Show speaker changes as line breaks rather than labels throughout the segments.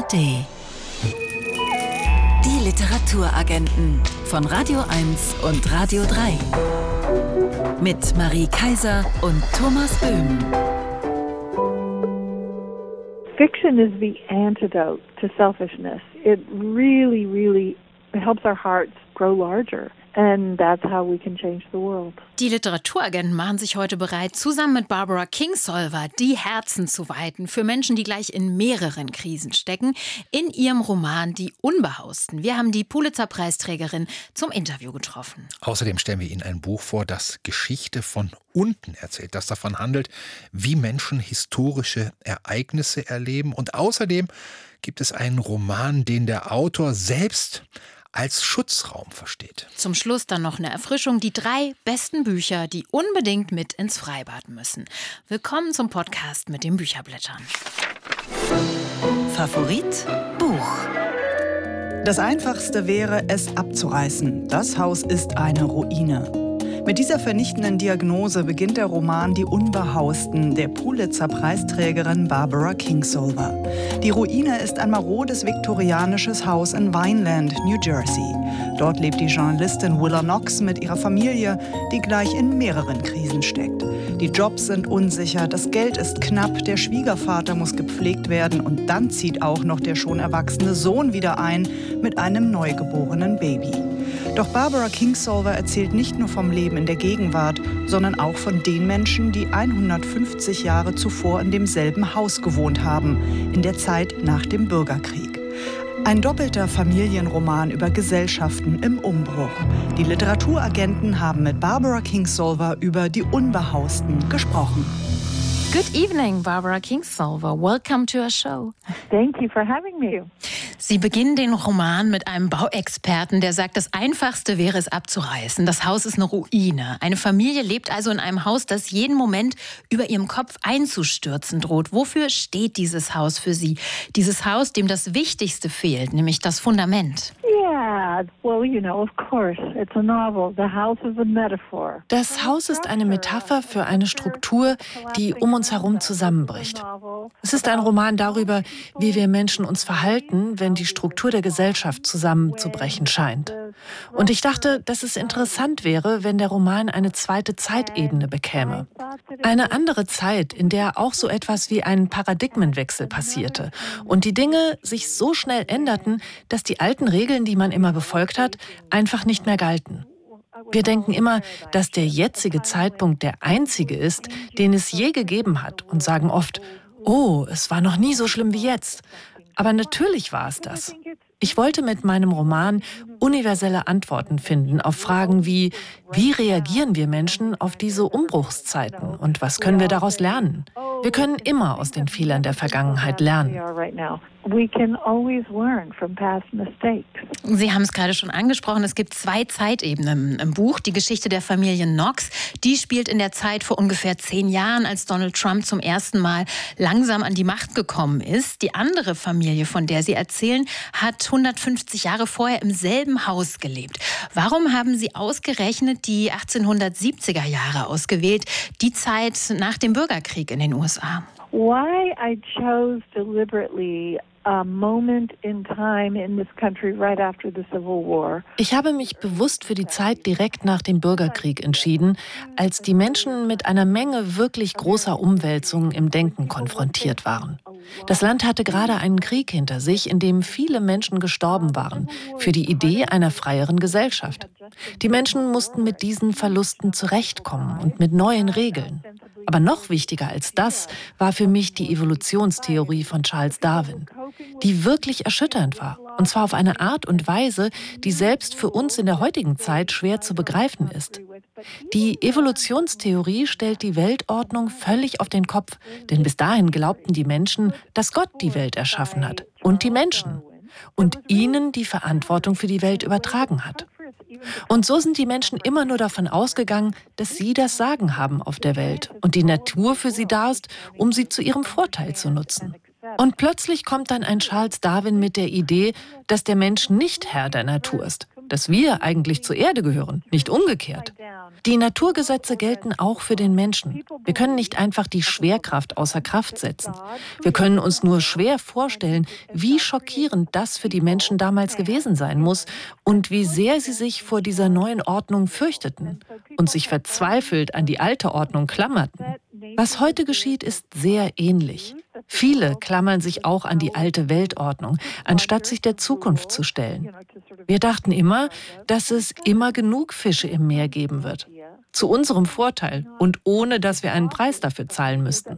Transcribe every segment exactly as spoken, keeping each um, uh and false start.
A R D. Die Literaturagenten von Radio eins und Radio drei. Mit Marie Kaiser und Thomas Böhm.
Fiction is the antidote to selfishness. It really, really helps our hearts grow larger. And that's how we can change the world.
Die Literaturagenten machen sich heute bereit, zusammen mit Barbara Kingsolver die Herzen zu weiten für Menschen, die gleich in mehreren Krisen stecken, in ihrem Roman Die Unbehausten. Wir haben die Pulitzer-Preisträgerin zum Interview getroffen.
Außerdem stellen wir Ihnen ein Buch vor, das Geschichte von unten erzählt, das davon handelt, wie Menschen historische Ereignisse erleben. Und außerdem gibt es einen Roman, den der Autor selbst als Schutzraum versteht.
Zum Schluss dann noch eine Erfrischung, die drei besten Bücher, die unbedingt mit ins Freibad müssen. Willkommen zum Podcast mit den Bücherblättern.
Favorit Buch.
Das Einfachste wäre, es abzureißen. Das Haus ist eine Ruine. Mit dieser vernichtenden Diagnose beginnt der Roman Die Unbehausten der Pulitzer-Preisträgerin Barbara Kingsolver. Die Ruine ist ein marodes viktorianisches Haus in Vineland, New Jersey. Dort lebt die Journalistin Willa Knox mit ihrer Familie, die gleich in mehreren Krisen steckt. Die Jobs sind unsicher, das Geld ist knapp, der Schwiegervater muss gepflegt werden und dann zieht auch noch der schon erwachsene Sohn wieder ein mit einem neugeborenen Baby. Doch Barbara Kingsolver erzählt nicht nur vom Leben in der Gegenwart, sondern auch von den Menschen, die hundertfünfzig Jahre zuvor in demselben Haus gewohnt haben, in der Zeit nach dem Bürgerkrieg. Ein doppelter Familienroman über Gesellschaften im Umbruch. Die Literaturagenten haben mit Barbara Kingsolver über Die Unbehausten gesprochen.
Good evening, Barbara Kingsolver. Welcome to our show.
Thank you for having me.
Sie beginnen den Roman mit einem Bauexperten, der sagt, das Einfachste wäre es abzureißen. Das Haus ist eine Ruine. Eine Familie lebt also in einem Haus, das jeden Moment über ihrem Kopf einzustürzen droht. Wofür steht dieses Haus für Sie? Dieses Haus, dem das Wichtigste fehlt, nämlich das Fundament.
Yeah, well, you know, of course, it's a novel. The house is a metaphor.
Das Haus ist eine Metapher für eine Struktur, die um uns herum zusammenbricht. Es ist ein Roman darüber, wie wir Menschen uns verhalten, wenn die Struktur der Gesellschaft zusammenzubrechen scheint. Und ich dachte, dass es interessant wäre, wenn der Roman eine zweite Zeitebene bekäme. Eine andere Zeit, in der auch so etwas wie ein Paradigmenwechsel passierte und die Dinge sich so schnell änderten, dass die alten Regeln, die man immer befolgt hat, einfach nicht mehr galten. Wir denken immer, dass der jetzige Zeitpunkt der einzige ist, den es je gegeben hat und sagen oft, oh, es war noch nie so schlimm wie jetzt. Aber natürlich war es das. Ich wollte mit meinem Roman universelle Antworten finden auf Fragen wie, wie reagieren wir Menschen auf diese Umbruchszeiten und was können wir daraus lernen? Wir können immer aus den Fehlern der Vergangenheit lernen.
Sie haben es gerade schon angesprochen, es gibt zwei Zeitebenen im Buch. Die Geschichte der Familie Knox, die spielt in der Zeit vor ungefähr zehn Jahren, als Donald Trump zum ersten Mal langsam an die Macht gekommen ist. Die andere Familie, von der Sie erzählen, hat hundertfünfzig Jahre vorher im selben Haus gelebt. Warum haben Sie ausgerechnet die achtzehnhundertsiebziger Jahre ausgewählt, die Zeit nach dem Bürgerkrieg in den U S A?
Why I chose deliberately a moment in time in this country right after the Civil War.
Ich habe mich bewusst für die Zeit direkt nach dem Bürgerkrieg entschieden, als die Menschen mit einer Menge wirklich großer Umwälzungen im Denken konfrontiert waren. Das Land hatte gerade einen Krieg hinter sich, in dem viele Menschen gestorben waren, für die Idee einer freieren Gesellschaft. Die Menschen mussten mit diesen Verlusten zurechtkommen und mit neuen Regeln. Aber noch wichtiger als das war für mich die Evolutionstheorie von Charles Darwin, die wirklich erschütternd war. Und zwar auf eine Art und Weise, die selbst für uns in der heutigen Zeit schwer zu begreifen ist. Die Evolutionstheorie stellt die Weltordnung völlig auf den Kopf, denn bis dahin glaubten die Menschen, dass Gott die Welt erschaffen hat und die Menschen und ihnen die Verantwortung für die Welt übertragen hat. Und so sind die Menschen immer nur davon ausgegangen, dass sie das Sagen haben auf der Welt und die Natur für sie da ist, um sie zu ihrem Vorteil zu nutzen. Und plötzlich kommt dann ein Charles Darwin mit der Idee, dass der Mensch nicht Herr der Natur ist, dass wir eigentlich zur Erde gehören, nicht umgekehrt. Die Naturgesetze gelten auch für den Menschen. Wir können nicht einfach die Schwerkraft außer Kraft setzen. Wir können uns nur schwer vorstellen, wie schockierend das für die Menschen damals gewesen sein muss und wie sehr sie sich vor dieser neuen Ordnung fürchteten und sich verzweifelt an die alte Ordnung klammerten. Was heute geschieht, ist sehr ähnlich. Viele klammern sich auch an die alte Weltordnung, anstatt sich der Zukunft zu stellen. Wir dachten immer, dass es immer genug Fische im Meer geben wird. Zu unserem Vorteil und ohne, dass wir einen Preis dafür zahlen müssten.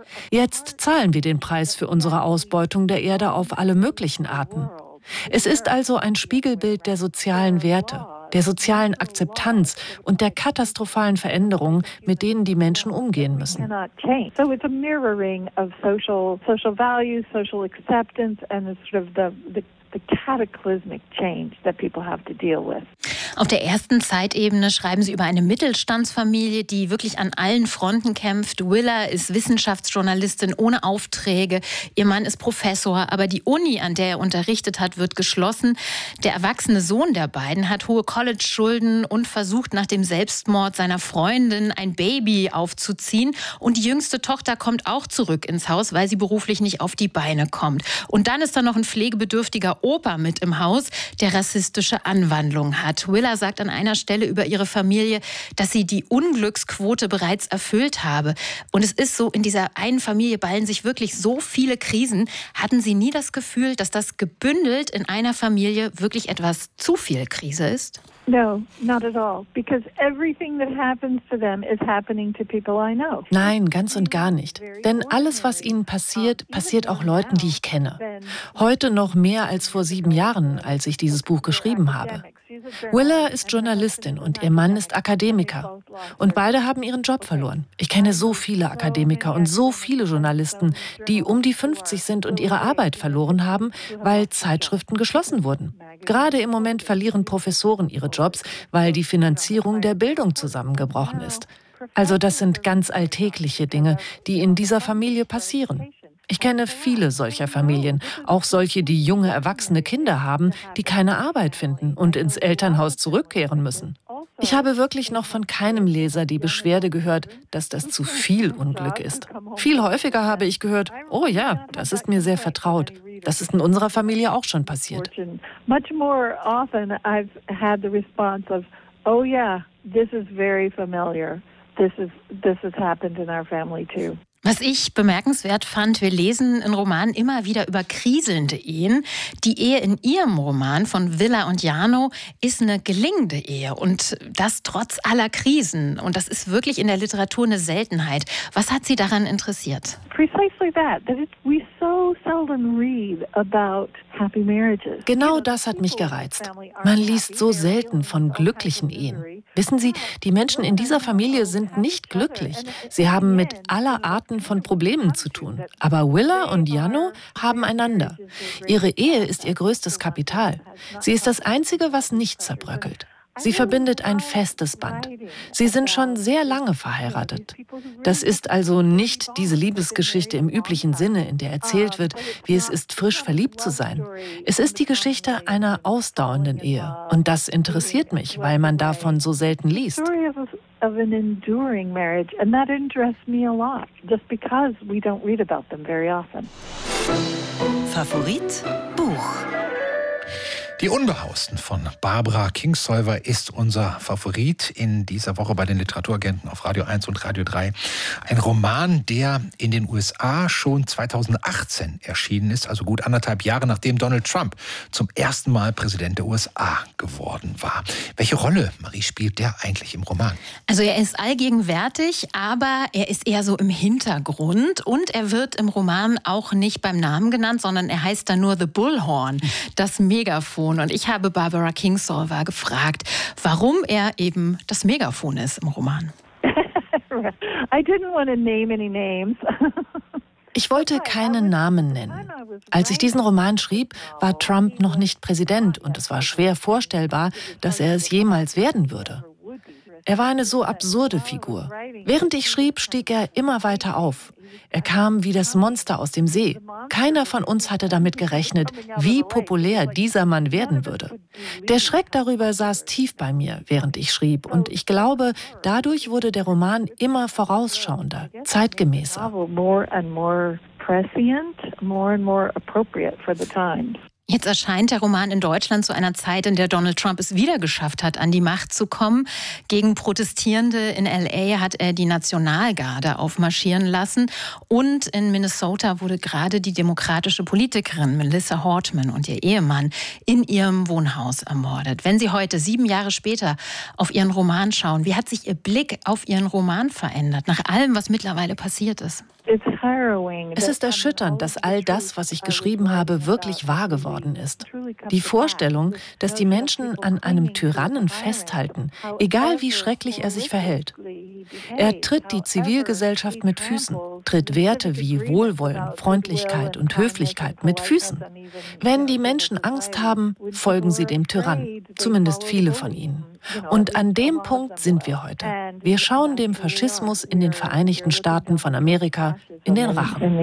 Jetzt zahlen wir den Preis für unsere Ausbeutung der Erde auf alle möglichen Arten. Es ist also ein Spiegelbild der sozialen Werte, der sozialen Akzeptanz und der katastrophalen Veränderungen, mit denen die Menschen umgehen müssen.
So it's a mirroring of social social values, social acceptance and the sort of the the the cataclysmic change that people have to deal with.
Auf der ersten Zeitebene schreiben Sie über eine Mittelstandsfamilie, die wirklich an allen Fronten kämpft. Willa ist Wissenschaftsjournalistin ohne Aufträge. Ihr Mann ist Professor, aber die Uni, an der er unterrichtet hat, wird geschlossen. Der erwachsene Sohn der beiden hat hohe College-Schulden und versucht nach dem Selbstmord seiner Freundin ein Baby aufzuziehen. Und die jüngste Tochter kommt auch zurück ins Haus, weil sie beruflich nicht auf die Beine kommt. Und dann ist da noch ein pflegebedürftiger Opa mit im Haus, der rassistische Anwandlungen hat. Willa sagt an einer Stelle über ihre Familie, dass sie die Unglücksquote bereits erfüllt habe. Und es ist so, in dieser einen Familie ballen sich wirklich so viele Krisen. Hatten Sie nie das Gefühl, dass das gebündelt in einer Familie wirklich etwas zu viel Krise ist?
No, not at all, because everything that happens to them is happening to people I know.
Nein, ganz und gar nicht. Denn alles, was ihnen passiert, passiert auch Leuten, die ich kenne. Heute noch mehr als vor sieben Jahren, als ich dieses Buch geschrieben habe. Willa ist Journalistin und ihr Mann ist Akademiker. Und beide haben ihren Job verloren. Ich kenne so viele Akademiker und so viele Journalisten, die um die fünfzig sind und ihre Arbeit verloren haben, weil Zeitschriften geschlossen wurden. Gerade im Moment verlieren Professoren ihre Jobs, weil die Finanzierung der Bildung zusammengebrochen ist. Also das sind ganz alltägliche Dinge, die in dieser Familie passieren. Ich kenne viele solcher Familien, auch solche, die junge, erwachsene Kinder haben, die keine Arbeit finden und ins Elternhaus zurückkehren müssen. Ich habe wirklich noch von keinem Leser die Beschwerde gehört, dass das zu viel Unglück ist. Viel häufiger habe ich gehört, oh ja, das ist mir sehr vertraut. Das ist in unserer Familie auch schon passiert.
Much more often I've had the response of, oh yeah, this is very familiar. This is this has happened in our family too.
Was ich bemerkenswert fand, wir lesen in Romanen immer wieder über kriselnde Ehen. Die Ehe in Ihrem Roman von Willa und Jano ist eine gelingende Ehe und das trotz aller Krisen. Und das ist wirklich in der Literatur eine Seltenheit. Was hat Sie daran interessiert?
Precisely that, that it, we so seldom read about happy marriages.
Genau das hat mich gereizt. Man liest so selten von glücklichen Ehen. Wissen Sie, die Menschen in dieser Familie sind nicht glücklich. Sie haben mit aller Arten von Problemen zu tun. Aber Willa und Jano haben einander. Ihre Ehe ist ihr größtes Kapital. Sie ist das Einzige, was nicht zerbröckelt. Sie verbindet ein festes Band. Sie sind schon sehr lange verheiratet. Das ist also nicht diese Liebesgeschichte im üblichen Sinne, in der erzählt wird, wie es ist, frisch verliebt zu sein. Es ist die Geschichte einer ausdauernden Ehe. Und das interessiert mich, weil man davon so selten liest.
Of an enduring marriage, and that interests me a lot, just because we don't read about them very often.
Favorit Buch.
Die Unbehausten von Barbara Kingsolver ist unser Favorit in dieser Woche bei den Literaturagenten auf Radio eins und Radio drei. Ein Roman, der in den U S A schon zweitausendachtzehn erschienen ist, also gut anderthalb Jahre nachdem Donald Trump zum ersten Mal Präsident der U S A geworden war. Welche Rolle, Marie, spielt der eigentlich im Roman?
Also er ist allgegenwärtig, aber er ist eher so im Hintergrund und er wird im Roman auch nicht beim Namen genannt, sondern er heißt dann nur The Bullhorn, das Megafon. Und ich habe Barbara Kingsolver gefragt, warum er eben das Megafon ist im Roman.
I didn't want to name any names.
Ich wollte keinen Namen nennen. Als ich diesen Roman schrieb, war Trump noch nicht Präsident und es war schwer vorstellbar, dass er es jemals werden würde. Er war eine so absurde Figur. Während ich schrieb, stieg er immer weiter auf. Er kam wie das Monster aus dem See. Keiner von uns hatte damit gerechnet, wie populär dieser Mann werden würde. Der Schreck darüber saß tief bei mir, während ich schrieb. Und ich glaube, dadurch wurde der Roman immer vorausschauender, zeitgemäßer.
Jetzt erscheint der Roman in Deutschland zu einer Zeit, in der Donald Trump es wieder geschafft hat, an die Macht zu kommen. Gegen Protestierende in L A hat er die Nationalgarde aufmarschieren lassen. Und in Minnesota wurde gerade die demokratische Politikerin Melissa Hortman und ihr Ehemann in ihrem Wohnhaus ermordet. Wenn Sie heute, sieben Jahre später, auf Ihren Roman schauen, wie hat sich Ihr Blick auf Ihren Roman verändert, nach allem, was mittlerweile passiert ist?
Es ist erschütternd, dass all das, was ich geschrieben habe, wirklich wahr geworden ist. Die Vorstellung, dass die Menschen an einem Tyrannen festhalten, egal wie schrecklich er sich verhält. Er tritt die Zivilgesellschaft mit Füßen, tritt Werte wie Wohlwollen, Freundlichkeit und Höflichkeit mit Füßen. Wenn die Menschen Angst haben, folgen sie dem Tyrannen, zumindest viele von ihnen. Und an dem Punkt sind wir heute. Wir schauen dem Faschismus in den Vereinigten Staaten von Amerika in den Rachen.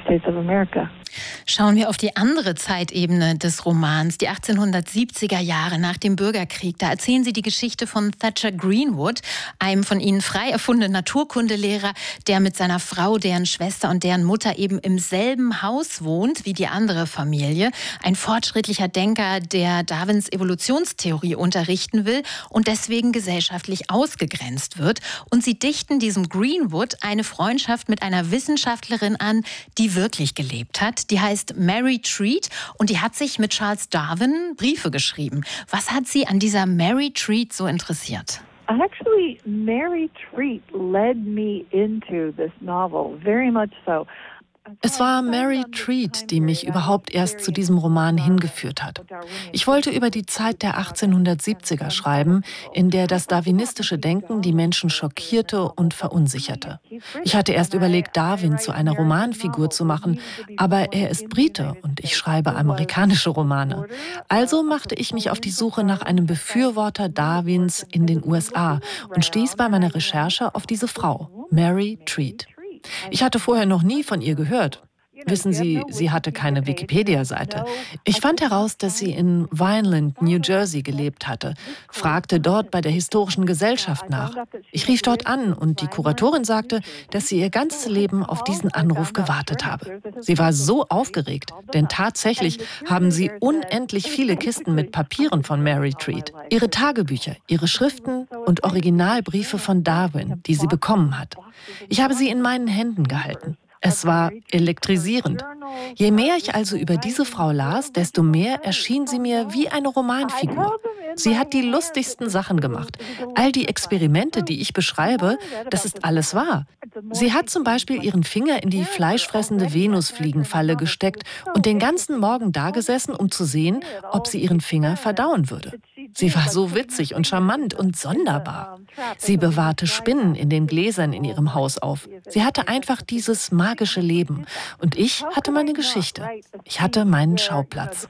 Schauen wir auf die andere Zeitebene des Romans, die achtzehnhundertsiebziger Jahre nach dem Bürgerkrieg. Da erzählen Sie die Geschichte von Thatcher Greenwood, einem von Ihnen frei erfundenen Naturkundelehrer, der mit seiner Frau, deren Schwester und deren Mutter eben im selben Haus wohnt wie die andere Familie. Ein fortschrittlicher Denker, der Darwins Evolutionstheorie unterrichten will und deswegen gesellschaftlich ausgegrenzt wird. Und Sie dichten diesem Greenwood eine Freundschaft mit einer Wissenschaftlerin an, die wirklich gelebt hat. Die heißt Mary Treat und die hat sich mit Charles Darwin Briefe geschrieben. Was hat Sie an dieser Mary Treat so interessiert?
Actually, Mary Treat led me into this novel, very much so.
Es war Mary Treat, die mich überhaupt erst zu diesem Roman hingeführt hat. Ich wollte über die Zeit der achtzehnhundertsiebziger schreiben, in der das darwinistische Denken die Menschen schockierte und verunsicherte. Ich hatte erst überlegt, Darwin zu einer Romanfigur zu machen, aber er ist Brite und ich schreibe amerikanische Romane. Also machte ich mich auf die Suche nach einem Befürworter Darwins in den U S A und stieß bei meiner Recherche auf diese Frau, Mary Treat. Ich hatte vorher noch nie von ihr gehört. Wissen Sie, sie hatte keine Wikipedia-Seite. Ich fand heraus, dass sie in Vineland, New Jersey gelebt hatte, fragte dort bei der Historischen Gesellschaft nach. Ich rief dort an und die Kuratorin sagte, dass sie ihr ganzes Leben auf diesen Anruf gewartet habe. Sie war so aufgeregt, denn tatsächlich haben sie unendlich viele Kisten mit Papieren von Mary Treat. Ihre Tagebücher, ihre Schriften und Originalbriefe von Darwin, die sie bekommen hat. Ich habe sie in meinen Händen gehalten. Es war elektrisierend. Je mehr ich also über diese Frau las, desto mehr erschien sie mir wie eine Romanfigur. Sie hat die lustigsten Sachen gemacht. All die Experimente, die ich beschreibe, das ist alles wahr. Sie hat zum Beispiel ihren Finger in die fleischfressende Venusfliegenfalle gesteckt und den ganzen Morgen dagesessen, um zu sehen, ob sie ihren Finger verdauen würde. Sie war so witzig und charmant und sonderbar. Sie bewahrte Spinnen in den Gläsern in ihrem Haus auf. Sie hatte einfach dieses magische Leben. Und ich hatte meine Geschichte. Ich hatte meinen Schauplatz.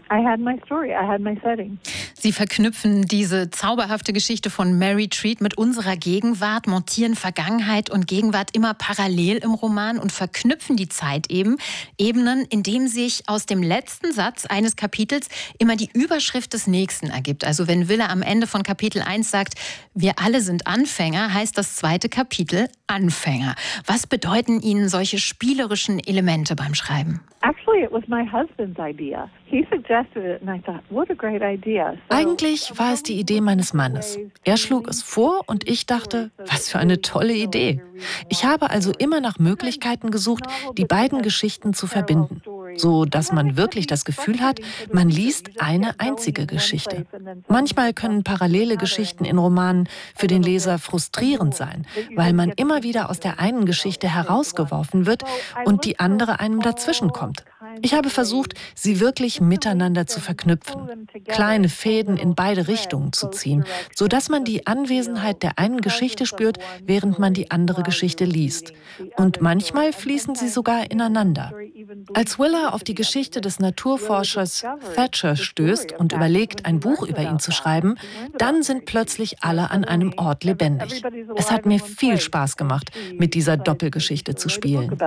Sie verknüpfen diese zauberhafte Geschichte von Mary Treat mit unserer Gegenwart, montieren Vergangenheit und Gegenwart immer parallel im Roman und verknüpfen die Zeitebenen, indem sich aus dem letzten Satz eines Kapitels immer die Überschrift des nächsten ergibt. Also wenn Wille am Ende von Kapitel eins sagt, wir alle sind Anfänger, heißt das zweite Kapitel Anfänger. Was bedeuten Ihnen solche spielerischen Elemente beim Schreiben?
Eigentlich war es die Idee meines Mannes. Er schlug es vor und ich dachte, was für eine tolle Idee. Ich habe also immer nach Möglichkeiten gesucht, die beiden Geschichten zu verbinden, so dass man wirklich das Gefühl hat, man liest eine einzige Geschichte. Manchmal können parallele Geschichten in Romanen für den Leser frustrierend sein, weil man immer wieder aus der einen Geschichte herausgeworfen wird und die andere einem dazwischen kommt. Ich habe versucht, sie wirklich miteinander zu verknüpfen, kleine Fäden in beide Richtungen zu ziehen, sodass man die Anwesenheit der einen Geschichte spürt, während man die andere Geschichte liest. Und manchmal fließen sie sogar ineinander. Als Willa auf die Geschichte des Naturforschers Thatcher stößt und überlegt, ein Buch über ihn zu schreiben, dann sind plötzlich alle an einem Ort lebendig. Es hat mir viel Spaß gemacht, mit dieser Doppelgeschichte zu spielen.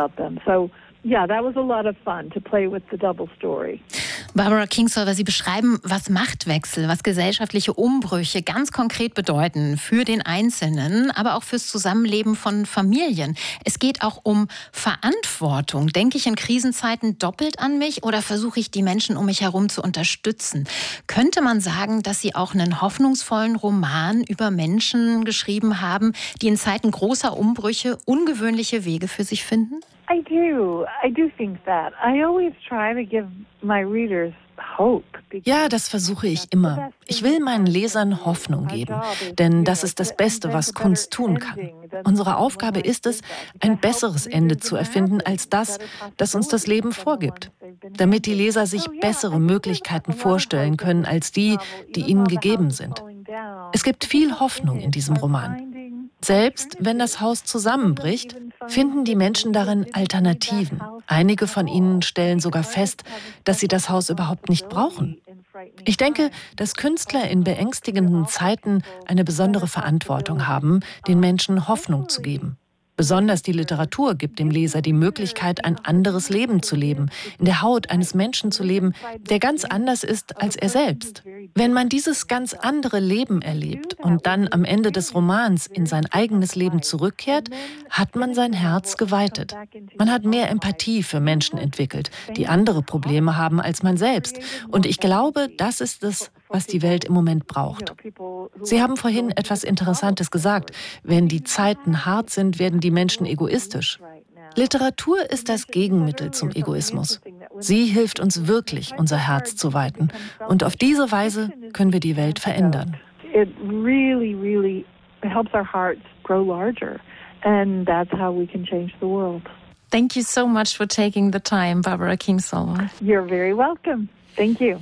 Yeah, that was a lot of fun to play with the double story.
Barbara Kingsolver, Sie beschreiben, was Machtwechsel, was gesellschaftliche Umbrüche ganz konkret bedeuten für den Einzelnen, aber auch fürs Zusammenleben von Familien. Es geht auch um Verantwortung. Denke ich in Krisenzeiten doppelt an mich oder versuche ich, die Menschen um mich herum zu unterstützen? Könnte man sagen, dass Sie auch einen hoffnungsvollen Roman über Menschen geschrieben haben, die in Zeiten großer Umbrüche ungewöhnliche Wege für sich finden?
I do. I do think that. I always try to give my readers hope.
Ja, das versuche ich immer. Ich will meinen Lesern Hoffnung geben, denn das ist das Beste, was Kunst tun kann. Unsere Aufgabe ist es, ein besseres Ende zu erfinden als das, das uns das Leben vorgibt, damit die Leser sich bessere Möglichkeiten vorstellen können als die, die ihnen gegeben sind. Es gibt viel Hoffnung in diesem Roman. Selbst wenn das Haus zusammenbricht, finden die Menschen darin Alternativen. Einige von ihnen stellen sogar fest, dass sie das Haus überhaupt nicht brauchen. Ich denke, dass Künstler in beängstigenden Zeiten eine besondere Verantwortung haben, den Menschen Hoffnung zu geben. Besonders die Literatur gibt dem Leser die Möglichkeit, ein anderes Leben zu leben, in der Haut eines Menschen zu leben, der ganz anders ist als er selbst. Wenn man dieses ganz andere Leben erlebt und dann am Ende des Romans in sein eigenes Leben zurückkehrt, hat man sein Herz geweitet. Man hat mehr Empathie für Menschen entwickelt, die andere Probleme haben als man selbst. Und ich glaube, das ist es, was die Welt im Moment braucht. Sie haben vorhin etwas Interessantes gesagt. Wenn die Zeiten hart sind, werden die Menschen egoistisch. Literatur ist das Gegenmittel zum Egoismus. Sie hilft uns wirklich, unser Herz zu weiten. Und auf diese Weise können wir die Welt verändern.
It really, really helps our hearts grow larger. And that's how we can change the world.
Thank you so much for taking the time, Barbara Kingsolver.
You're very welcome. Thank you.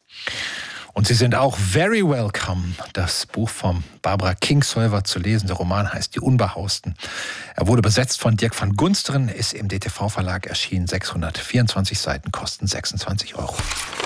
Und Sie sind auch very welcome, das Buch von Barbara Kingsolver zu lesen. Der Roman heißt Die Unbehausten. Er wurde besetzt von Dirk van Gunsteren, ist im D T V-Verlag erschienen. sechshundertvierundzwanzig Seiten, kosten sechsundzwanzig Euro.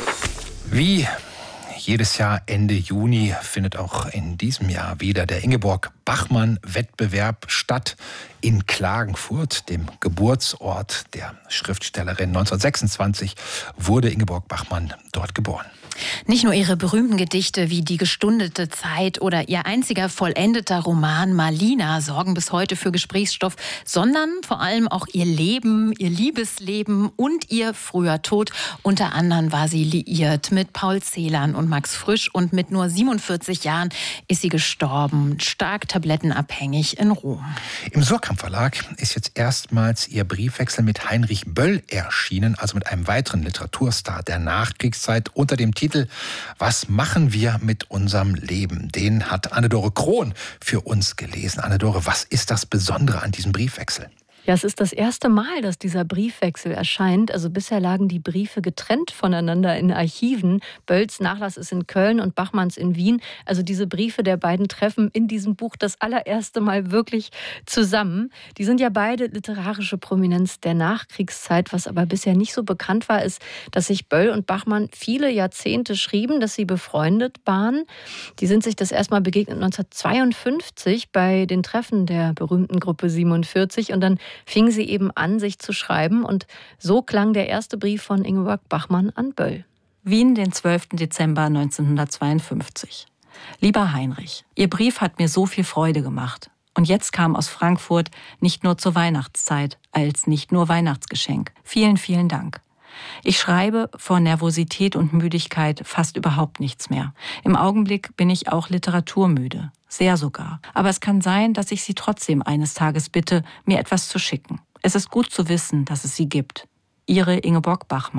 Wie jedes Jahr Ende Juni findet auch in diesem Jahr wieder der Ingeborg-Bachmann-Wettbewerb statt in Klagenfurt, dem Geburtsort der Schriftstellerin. neunzehnhundertsechsundzwanzig wurde Ingeborg Bachmann dort geboren.
Nicht nur ihre berühmten Gedichte wie Die gestundete Zeit oder ihr einziger vollendeter Roman Malina sorgen bis heute für Gesprächsstoff, sondern vor allem auch ihr Leben, ihr Liebesleben und ihr früher Tod. Unter anderem war sie liiert mit Paul Celan und Max Frisch und mit nur siebenundvierzig Jahren ist sie gestorben, stark tablettenabhängig in Rom.
Im Surkamp Verlag ist jetzt erstmals ihr Briefwechsel mit Heinrich Böll erschienen, also mit einem weiteren Literaturstar der Nachkriegszeit unter dem Titel Was machen wir mit unserem Leben? Den hat Anne-Dore Krohn für uns gelesen. Anne-Dore, was ist das Besondere an diesem Briefwechsel?
Ja, es ist das erste Mal, dass dieser Briefwechsel erscheint. Also bisher lagen die Briefe getrennt voneinander in Archiven. Bölls Nachlass ist in Köln und Bachmanns in Wien. Also diese Briefe der beiden treffen in diesem Buch das allererste Mal wirklich zusammen. Die sind ja beide literarische Prominenz der Nachkriegszeit. Was aber bisher nicht so bekannt war, ist, dass sich Böll und Bachmann viele Jahrzehnte schrieben, dass sie befreundet waren. Die sind sich das erste Mal begegnet neunzehnhundertzweiundfünfzig bei den Treffen der berühmten Gruppe siebenundvierzig und dann fingen sie eben an, sich zu schreiben. Und so klang der erste Brief von Ingeborg Bachmann an Böll.
Wien, den zwölften Dezember neunzehnhundertzweiundfünfzig. Lieber Heinrich, Ihr Brief hat mir so viel Freude gemacht. Und jetzt kam aus Frankfurt nicht nur zur Weihnachtszeit, als nicht nur Weihnachtsgeschenk. Vielen, vielen Dank. Ich schreibe vor Nervosität und Müdigkeit fast überhaupt nichts mehr. Im Augenblick bin ich auch literaturmüde. Sehr sogar. Aber es kann sein, dass ich Sie trotzdem eines Tages bitte, mir etwas zu schicken. Es ist gut zu wissen, dass es Sie gibt. Ihre Ingeborg Bachmann.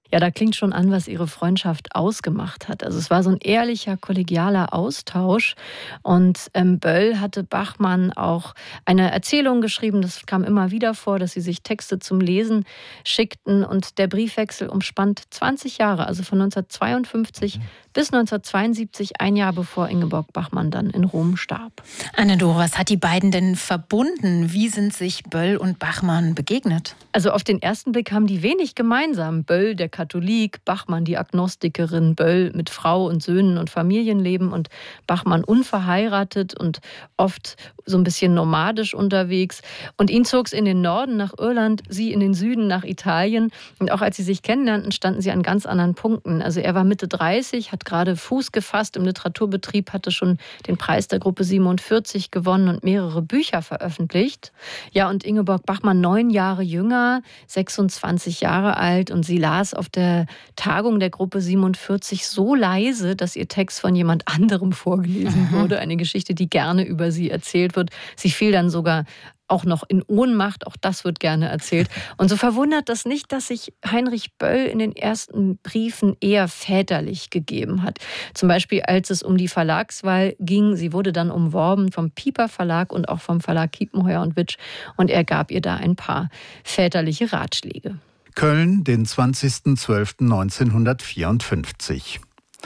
Ja, da klingt schon an, was ihre Freundschaft ausgemacht hat. Also es war so ein ehrlicher, kollegialer Austausch. Und ähm, Böll hatte Bachmann auch eine Erzählung geschrieben, das kam immer wieder vor, dass sie sich Texte zum Lesen schickten. Und der Briefwechsel umspannt zwanzig Jahre, also von neunzehnhundertzweiundfünfzig mhm. bis neunzehnhundertzweiundsiebzig, ein Jahr bevor Ingeborg Bachmann dann in Rom starb.
Anne-Dore, was hat die beiden denn verbunden? Wie sind sich Böll und Bachmann begegnet?
Also auf den ersten Blick haben die wenig gemeinsam. Böll, der Katholik, Bachmann die Agnostikerin, Böll mit Frau und Söhnen und Familienleben und Bachmann unverheiratet und oft so ein bisschen nomadisch unterwegs. Und ihn zog es in den Norden nach Irland, sie in den Süden nach Italien. Und auch als sie sich kennenlernten, standen sie an ganz anderen Punkten. Also er war Mitte dreißig, hat gerade Fuß gefasst im Literaturbetrieb, hatte schon den Preis der Gruppe siebenundvierzig gewonnen und mehrere Bücher veröffentlicht. Ja, und Ingeborg Bachmann neun Jahre jünger, sechsundzwanzig Jahre alt, und sie las auf der Tagung der Gruppe siebenundvierzig so leise, dass ihr Text von jemand anderem vorgelesen wurde. Eine Geschichte, die gerne über sie erzählt wird. Sie fiel dann sogar auch noch in Ohnmacht, auch das wird gerne erzählt. Und so verwundert das nicht, dass sich Heinrich Böll in den ersten Briefen eher väterlich gegeben hat. Zum Beispiel, als es um die Verlagswahl ging. Sie wurde dann umworben vom Piper Verlag und auch vom Verlag Kiepenheuer und Witsch. Und er gab ihr da ein paar väterliche Ratschläge.
Köln, den zwanzigsten zwölften neunzehnhundertvierundfünfzig.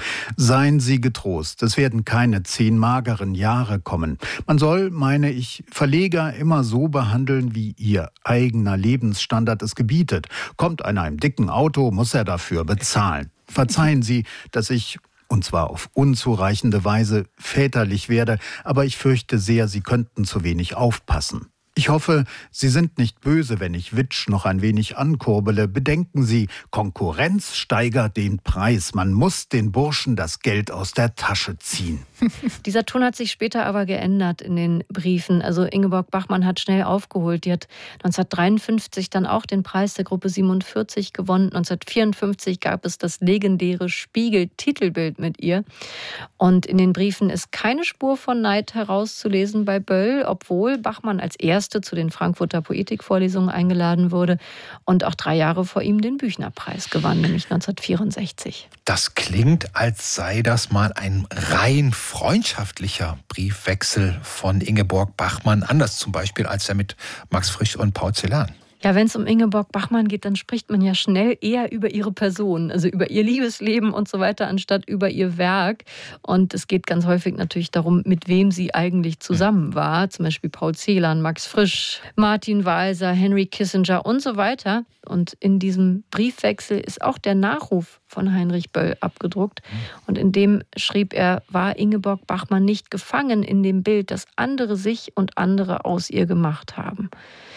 Seien Sie getrost, es werden keine zehn mageren Jahre kommen. Man soll, meine ich, Verleger immer so behandeln, wie ihr eigener Lebensstandard es gebietet. Kommt einer im dicken Auto, muss er dafür bezahlen. Verzeihen Sie, dass ich, und zwar auf unzureichende Weise, väterlich werde, aber ich fürchte sehr, Sie könnten zu wenig aufpassen. Ich hoffe, Sie sind nicht böse, wenn ich Witsch noch ein wenig ankurbele. Bedenken Sie, Konkurrenz steigert den Preis. Man muss den Burschen das Geld aus der Tasche ziehen.
Dieser Ton hat sich später aber geändert in den Briefen. Also Ingeborg Bachmann hat schnell aufgeholt. Die hat neunzehnhundertdreiundfünfzig dann auch den Preis der Gruppe siebenundvierzig gewonnen. neunzehnhundertvierundfünfzig gab es das legendäre Spiegel-Titelbild mit ihr. Und in den Briefen ist keine Spur von Neid herauszulesen bei Böll, obwohl Bachmann als erste zu den Frankfurter Poetikvorlesungen eingeladen wurde und auch drei Jahre vor ihm den Büchnerpreis gewann, nämlich neunzehnhundertvierundsechzig.
Das klingt, als sei das mal ein rein freundschaftlicher Briefwechsel von Ingeborg Bachmann, anders zum Beispiel als er mit Max Frisch und Paul Celan.
Ja, wenn es um Ingeborg Bachmann geht, dann spricht man ja schnell eher über ihre Person, also über ihr Liebesleben und so weiter, anstatt über ihr Werk. Und es geht ganz häufig natürlich darum, mit wem sie eigentlich zusammen war. Zum Beispiel Paul Celan, Max Frisch, Martin Walser, Henry Kissinger und so weiter. Und in diesem Briefwechsel ist auch der Nachruf von Heinrich Böll abgedruckt. Und in dem schrieb er, war Ingeborg Bachmann nicht gefangen in dem Bild, das andere sich und andere aus ihr gemacht haben.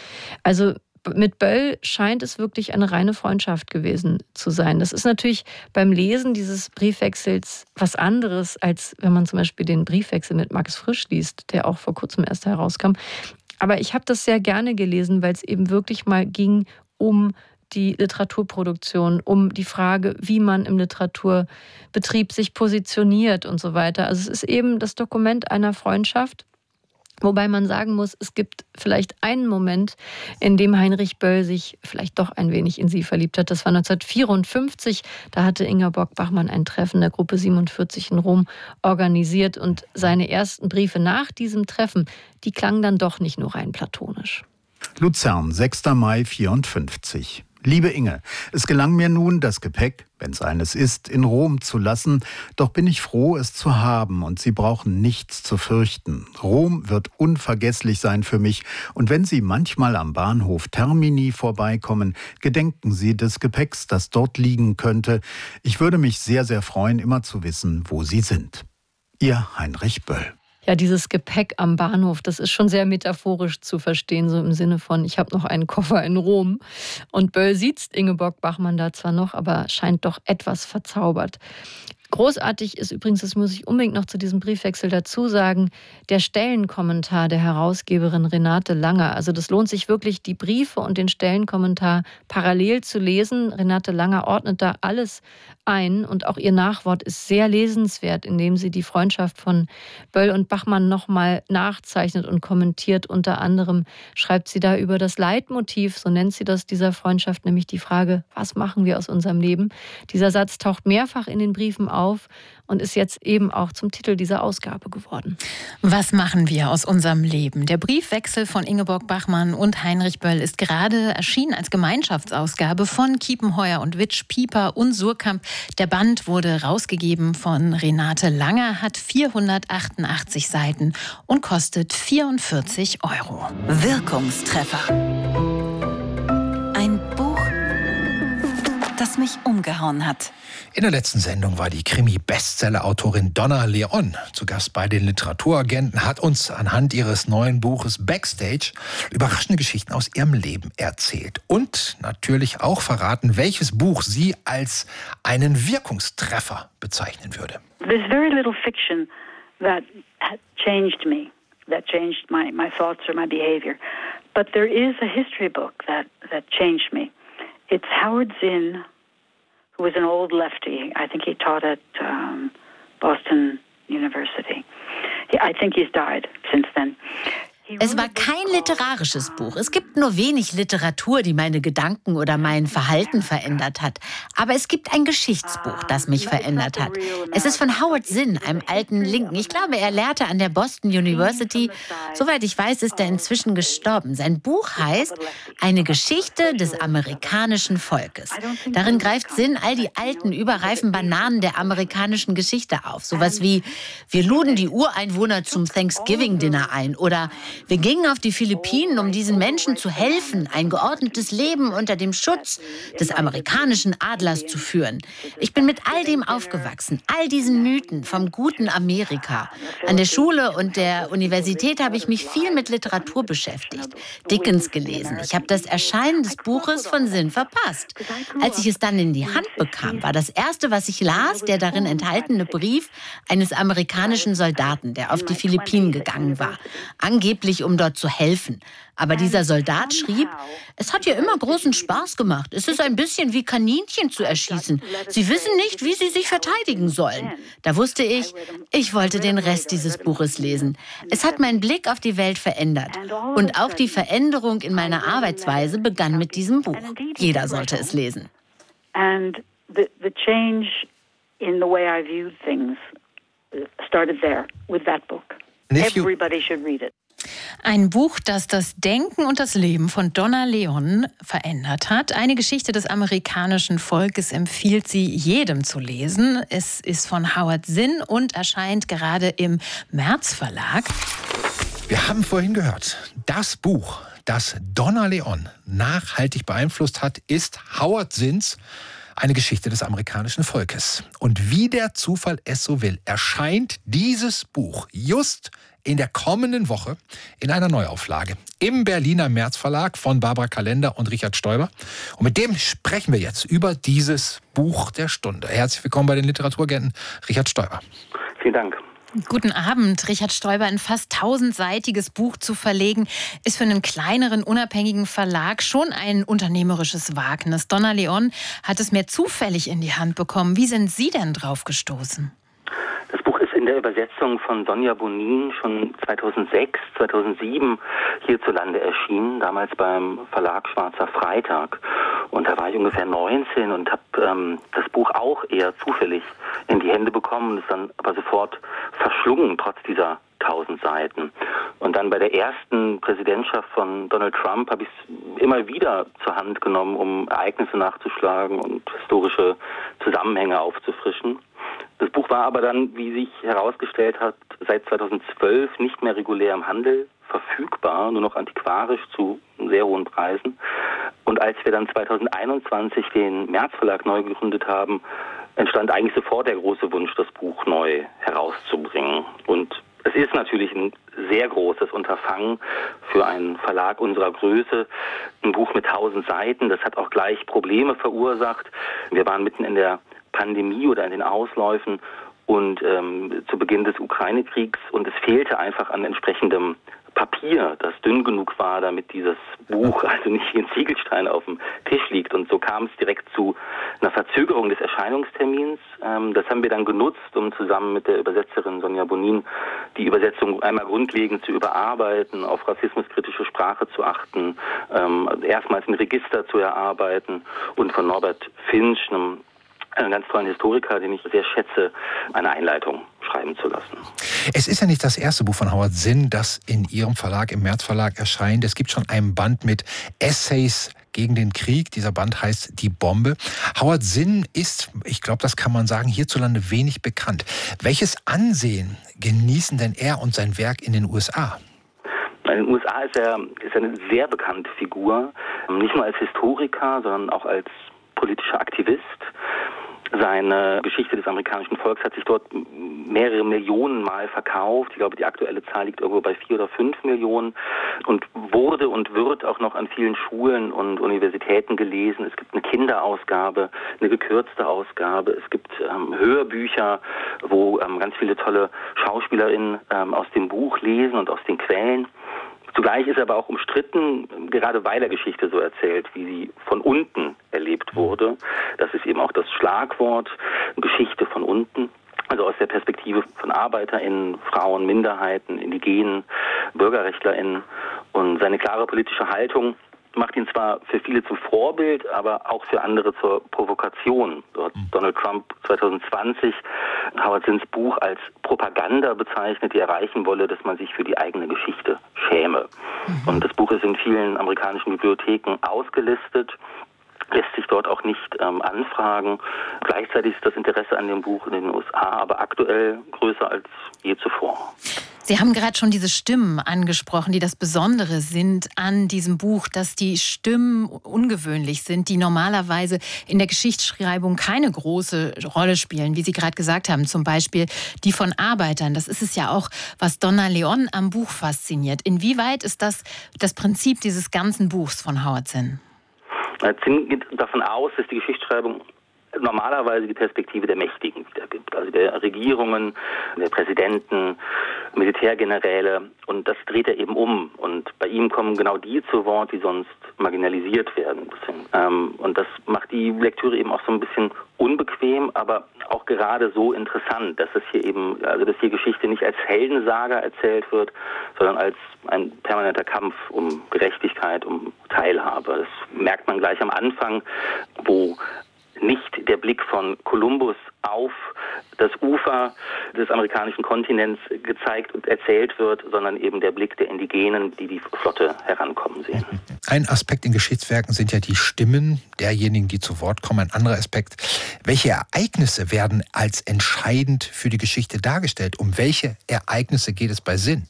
Also mit Böll scheint es wirklich eine reine Freundschaft gewesen zu sein. Das ist natürlich beim Lesen dieses Briefwechsels was anderes, als wenn man zum Beispiel den Briefwechsel mit Max Frisch liest, der auch vor kurzem erst herauskam. Aber ich habe das sehr gerne gelesen, weil es eben wirklich mal ging um die Literaturproduktion, um die Frage, wie man im Literaturbetrieb sich positioniert und so weiter. Also es ist eben das Dokument einer Freundschaft. Wobei man sagen muss, es gibt vielleicht einen Moment, in dem Heinrich Böll sich vielleicht doch ein wenig in sie verliebt hat. Das war neunzehnhundertvierundfünfzig. Da hatte Ingeborg Bachmann ein Treffen der Gruppe siebenundvierzig in Rom organisiert. Und seine ersten Briefe nach diesem Treffen, die klangen dann doch nicht nur rein platonisch.
Luzern, sechster Mai vierundfünfzig. Liebe Inge, es gelang mir nun, das Gepäck, wenn es eines ist, in Rom zu lassen. Doch bin ich froh, es zu haben, und Sie brauchen nichts zu fürchten. Rom wird unvergesslich sein für mich. Und wenn Sie manchmal am Bahnhof Termini vorbeikommen, gedenken Sie des Gepäcks, das dort liegen könnte. Ich würde mich sehr, sehr freuen, immer zu wissen, wo Sie sind. Ihr Heinrich Böll.
Ja, dieses Gepäck am Bahnhof, das ist schon sehr metaphorisch zu verstehen, so im Sinne von, ich habe noch einen Koffer in Rom. Und Böll sieht Ingeborg Bachmann da zwar noch, aber scheint doch etwas verzaubert. Großartig ist übrigens, das muss ich unbedingt noch zu diesem Briefwechsel dazu sagen, der Stellenkommentar der Herausgeberin Renate Langer. Also das lohnt sich wirklich, die Briefe und den Stellenkommentar parallel zu lesen. Renate Langer ordnet da alles ein und auch ihr Nachwort ist sehr lesenswert, indem sie die Freundschaft von Böll und Bachmann nochmal nachzeichnet und kommentiert. Unter anderem schreibt sie da über das Leitmotiv, so nennt sie das, dieser Freundschaft, nämlich die Frage, was machen wir aus unserem Leben? Dieser Satz taucht mehrfach in den Briefen auf und ist jetzt eben auch zum Titel dieser Ausgabe geworden.
Was machen wir aus unserem Leben? Der Briefwechsel von Ingeborg Bachmann und Heinrich Böll ist gerade erschienen als Gemeinschaftsausgabe von Kiepenheuer und Witsch, Pieper und Surkamp. Der Band wurde rausgegeben von Renate Langer, hat vierhundertachtundachtzig Seiten und kostet vierundvierzig Euro.
Wirkungstreffer. Ein Buch, das mich umgehauen hat.
In der letzten Sendung war die Krimi-Bestseller-Autorin Donna Leon zu Gast bei den Literaturagenten, hat uns anhand ihres neuen Buches Backstage überraschende Geschichten aus ihrem Leben erzählt und natürlich auch verraten, welches Buch sie als einen Wirkungstreffer bezeichnen würde.
There's very little fiction that changed me, that changed my, my thoughts or my behavior. But there is a history book that, that changed me. It's Howard Zinn, who was an old lefty. I think he taught at um, Boston University. He, I think he's died since then.
Es war kein literarisches Buch. Es gibt nur wenig Literatur, die meine Gedanken oder mein Verhalten verändert hat. Aber es gibt ein Geschichtsbuch, das mich verändert hat. Es ist von Howard Zinn, einem alten Linken. Ich glaube, er lehrte an der Boston University. Soweit ich weiß, ist er inzwischen gestorben. Sein Buch heißt Eine Geschichte des amerikanischen Volkes. Darin greift Zinn all die alten, überreifen Bananen der amerikanischen Geschichte auf. Sowas wie, wir luden die Ureinwohner zum Thanksgiving-Dinner ein oder wir gingen auf die Philippinen, um diesen Menschen zu helfen, ein geordnetes Leben unter dem Schutz des amerikanischen Adlers zu führen. Ich bin mit all dem aufgewachsen, all diesen Mythen vom guten Amerika. An der Schule und der Universität habe ich mich viel mit Literatur beschäftigt, Dickens gelesen. Ich habe das Erscheinen des Buches von Zinn verpasst. Als ich es dann in die Hand bekam, war das erste, was ich las, der darin enthaltene Brief eines amerikanischen Soldaten, der auf die Philippinen gegangen war. Angeblich um dort zu helfen. Aber dieser Soldat schrieb, es hat ja immer großen Spaß gemacht. Es ist ein bisschen wie Kaninchen zu erschießen. Sie wissen nicht, wie sie sich verteidigen sollen. Da wusste ich, ich wollte den Rest dieses Buches lesen. Es hat meinen Blick auf die Welt verändert. Und auch die Veränderung in meiner Arbeitsweise begann mit diesem Buch. Jeder sollte es lesen.
And the, the change in the way I viewed things started there with that book. Everybody should read it.
Ein Buch, das das Denken und das Leben von Donna Leon verändert hat. Eine Geschichte des amerikanischen Volkes empfiehlt sie jedem zu lesen. Es ist von Howard Zinn und erscheint gerade im März Verlag.
Wir haben vorhin gehört, das Buch, das Donna Leon nachhaltig beeinflusst hat, ist Howard Zinns Eine Geschichte des amerikanischen Volkes. Und wie der Zufall es so will, erscheint dieses Buch just in der kommenden Woche in einer Neuauflage im Berliner März Verlag von Barbara Kalender und Richard Stoiber. Und mit dem sprechen wir jetzt über dieses Buch der Stunde. Herzlich willkommen bei den Literaturagenten, Richard Stoiber.
Vielen Dank.
Guten Abend. Richard Stoiber, ein fast tausendseitiges Buch zu verlegen, ist für einen kleineren, unabhängigen Verlag schon ein unternehmerisches Wagnis. Donna Leon hat es mehr zufällig in die Hand bekommen. Wie sind Sie denn drauf gestoßen?
Das Buch ist in der Übersetzung von Sonja Bonin schon zweitausendsechs, zweitausendsieben hierzulande erschienen, damals beim Verlag Schwarzer Freitag. Und da war ich ungefähr neunzehn und habe ähm, das Buch auch eher zufällig in die Hände bekommen und es dann aber sofort verschlungen, trotz dieser tausend Seiten. Und dann bei der ersten Präsidentschaft von Donald Trump habe ich es immer wieder zur Hand genommen, um Ereignisse nachzuschlagen und historische Zusammenhänge aufzufrischen. Das Buch war aber dann, wie sich herausgestellt hat, seit zweitausendzwölf nicht mehr regulär im Handel verfügbar, nur noch antiquarisch zu sehr hohen Preisen. Und als wir dann zweitausendeinundzwanzig den März Verlag neu gegründet haben, entstand eigentlich sofort der große Wunsch, das Buch neu herauszubringen. Und es ist natürlich ein sehr großes Unterfangen für einen Verlag unserer Größe. Ein Buch mit tausend Seiten, das hat auch gleich Probleme verursacht. Wir waren mitten in der Pandemie oder in den Ausläufen und ähm, zu Beginn des Ukraine-Kriegs. Und es fehlte einfach an entsprechendem Papier, das dünn genug war, damit dieses Buch also nicht wie ein Ziegelstein auf dem Tisch liegt. Und so kam es direkt zu einer Verzögerung des Erscheinungstermins. Ähm, das haben wir dann genutzt, um zusammen mit der Übersetzerin Sonja Bonin die Übersetzung einmal grundlegend zu überarbeiten, auf rassismuskritische Sprache zu achten, ähm, erstmals ein Register zu erarbeiten und von Norbert Finch, einem einen ganz tollen Historiker, den ich sehr schätze, eine Einleitung schreiben zu lassen.
Es ist ja nicht das erste Buch von Howard Zinn, das in Ihrem Verlag, im März Verlag erscheint. Es gibt schon einen Band mit Essays gegen den Krieg. Dieser Band heißt Die Bombe. Howard Zinn ist, ich glaube, das kann man sagen, hierzulande wenig bekannt. Welches Ansehen genießen denn er und sein Werk in den U S A?
In den U S A ist er, ist er eine sehr bekannte Figur, nicht nur als Historiker, sondern auch als politischer Aktivist. Seine Geschichte des amerikanischen Volks hat sich dort mehrere Millionen Mal verkauft. Ich glaube, die aktuelle Zahl liegt irgendwo bei vier oder fünf Millionen und wurde und wird auch noch an vielen Schulen und Universitäten gelesen. Es gibt eine Kinderausgabe, eine gekürzte Ausgabe. Es gibt ähm, Hörbücher, wo ähm, ganz viele tolle SchauspielerInnen ähm, aus dem Buch lesen und aus den Quellen. Zugleich ist er aber auch umstritten, gerade weil er Geschichte so erzählt, wie sie von unten erlebt wurde. Das ist eben auch das Schlagwort, Geschichte von unten. Also aus der Perspektive von ArbeiterInnen, Frauen, Minderheiten, Indigenen, BürgerrechtlerInnen. Und seine klare politische Haltung macht ihn zwar für viele zum Vorbild, aber auch für andere zur Provokation. Dort Donald Trump zwanzig zwanzig Howard Zinns Buch als Propaganda bezeichnet, die erreichen wolle, dass man sich für die eigene Geschichte schäme. Mhm. Und das Buch ist in vielen amerikanischen Bibliotheken ausgelistet, lässt sich dort auch nicht ähm, anfragen. Gleichzeitig ist das Interesse an dem Buch in den U S A aber aktuell größer als je zuvor.
Sie haben gerade schon diese Stimmen angesprochen, die das Besondere sind an diesem Buch, dass die Stimmen ungewöhnlich sind, die normalerweise in der Geschichtsschreibung keine große Rolle spielen, wie Sie gerade gesagt haben, zum Beispiel die von Arbeitern. Das ist es ja auch, was Donna Leon am Buch fasziniert. Inwieweit ist das das Prinzip dieses ganzen Buchs von Howard Zinn?
Zinn geht davon aus, dass die Geschichtsschreibung normalerweise die Perspektive der Mächtigen wiedergibt, also der Regierungen, der Präsidenten, Militärgeneräle, und das dreht er eben um. Und bei ihm kommen genau die zu Wort, die sonst marginalisiert werden. Und das macht die Lektüre eben auch so ein bisschen unbequem, aber auch gerade so interessant, dass es hier eben, also dass hier Geschichte nicht als Heldensaga erzählt wird, sondern als ein permanenter Kampf um Gerechtigkeit, um Teilhabe. Das merkt man gleich am Anfang, wo nicht der Blick von Kolumbus auf das Ufer des amerikanischen Kontinents gezeigt und erzählt wird, sondern eben der Blick der Indigenen, die die Flotte herankommen sehen.
Ein Aspekt in Geschichtswerken sind ja die Stimmen derjenigen, die zu Wort kommen. Ein anderer Aspekt, welche Ereignisse werden als entscheidend für die Geschichte dargestellt? Um welche Ereignisse geht es bei Zinn?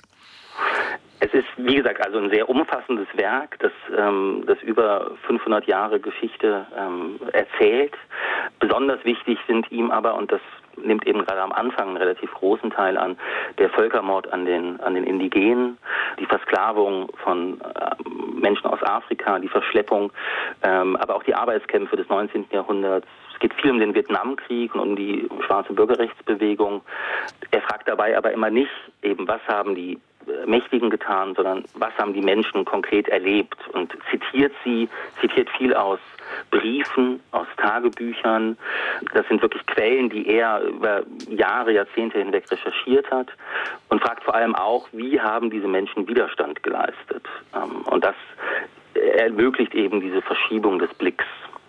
Es ist, wie gesagt, also ein sehr umfassendes Werk, das, ähm, das über fünfhundert Jahre Geschichte ähm, erzählt. Besonders wichtig sind ihm aber, und das nimmt eben gerade am Anfang einen relativ großen Teil an, der Völkermord an den, an den Indigenen, die Versklavung von äh, Menschen aus Afrika, die Verschleppung, ähm, aber auch die Arbeitskämpfe des neunzehnten Jahrhunderts. Es geht viel um den Vietnamkrieg und um die schwarze Bürgerrechtsbewegung. Er fragt dabei aber immer nicht, eben was haben die Mächtigen getan, sondern was haben die Menschen konkret erlebt, und zitiert sie, zitiert viel aus Briefen, aus Tagebüchern. Das sind wirklich Quellen, die er über Jahre, Jahrzehnte hinweg recherchiert hat, und fragt vor allem auch, wie haben diese Menschen Widerstand geleistet. Und das ermöglicht eben diese Verschiebung des Blicks.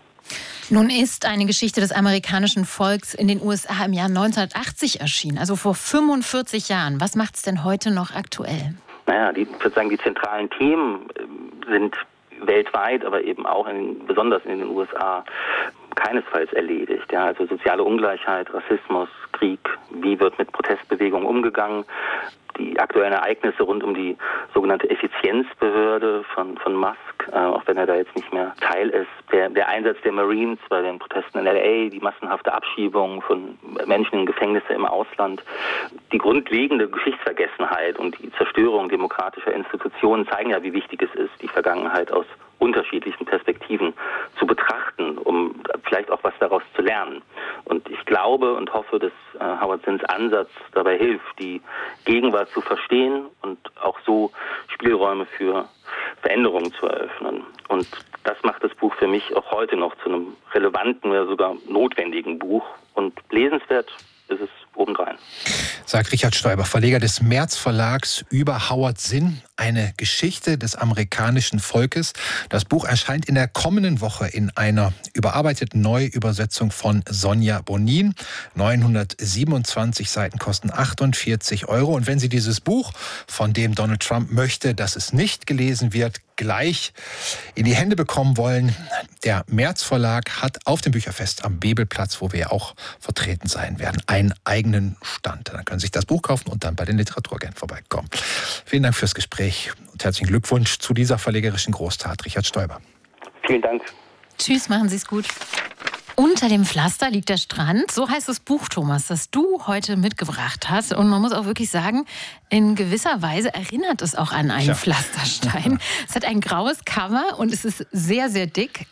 Nun ist eine Geschichte des amerikanischen Volks in den U S A im Jahr neunzehnhundertachtzig erschienen, also vor fünfundvierzig Jahren. Was macht es denn heute noch aktuell?
Naja, die, sozusagen die zentralen Themen sind weltweit, aber eben auch in, besonders in den U S A keinesfalls erledigt. Ja, also soziale Ungleichheit, Rassismus, Krieg, wie wird mit Protestbewegungen umgegangen, die aktuellen Ereignisse rund um die sogenannte Effizienzbehörde von, von Musk, äh, auch wenn er da jetzt nicht mehr Teil ist, der, der Einsatz der Marines bei den Protesten in L A, die massenhafte Abschiebung von Menschen in Gefängnisse im Ausland, die grundlegende Geschichtsvergessenheit und die Zerstörung demokratischer Institutionen zeigen ja, wie wichtig es ist, die Vergangenheit aus unterschiedlichen Perspektiven zu betrachten, um vielleicht auch was daraus zu lernen. Und ich glaube und hoffe, dass äh, Howard Zinns Ansatz dabei hilft, die Gegenwart zu verstehen und auch so Spielräume für Veränderungen zu eröffnen. Und das macht das Buch für mich auch heute noch zu einem relevanten oder sogar notwendigen Buch. Und lesenswert ist es obendrein.
Sagt Richard Stoiber, Verleger des März Verlags, über Howard Zinn, eine Geschichte des amerikanischen Volkes. Das Buch erscheint in der kommenden Woche in einer überarbeiteten Neuübersetzung von Sonja Bonin. neunhundertsiebenundzwanzig Seiten kosten achtundvierzig Euro. Und wenn Sie dieses Buch, von dem Donald Trump möchte, dass es nicht gelesen wird, gleich in die Hände bekommen wollen, der März Verlag hat auf dem Bücherfest am Bebelplatz, wo wir ja auch vertreten sein werden, einen eigenen Stand. Dann können Sie sich das Buch kaufen und dann bei den Literaturagenten vorbeikommen. Vielen Dank fürs Gespräch und herzlichen Glückwunsch zu dieser verlegerischen Großtat, Richard Stoiber.
Vielen Dank.
Tschüss, machen Sie es gut. Unter dem Pflaster liegt der Strand. So heißt das Buch, Thomas, das du heute mitgebracht hast. Und man muss auch wirklich sagen, in gewisser Weise erinnert es auch an einen ja. Pflasterstein. Es hat ein graues Cover und es ist sehr, sehr dick.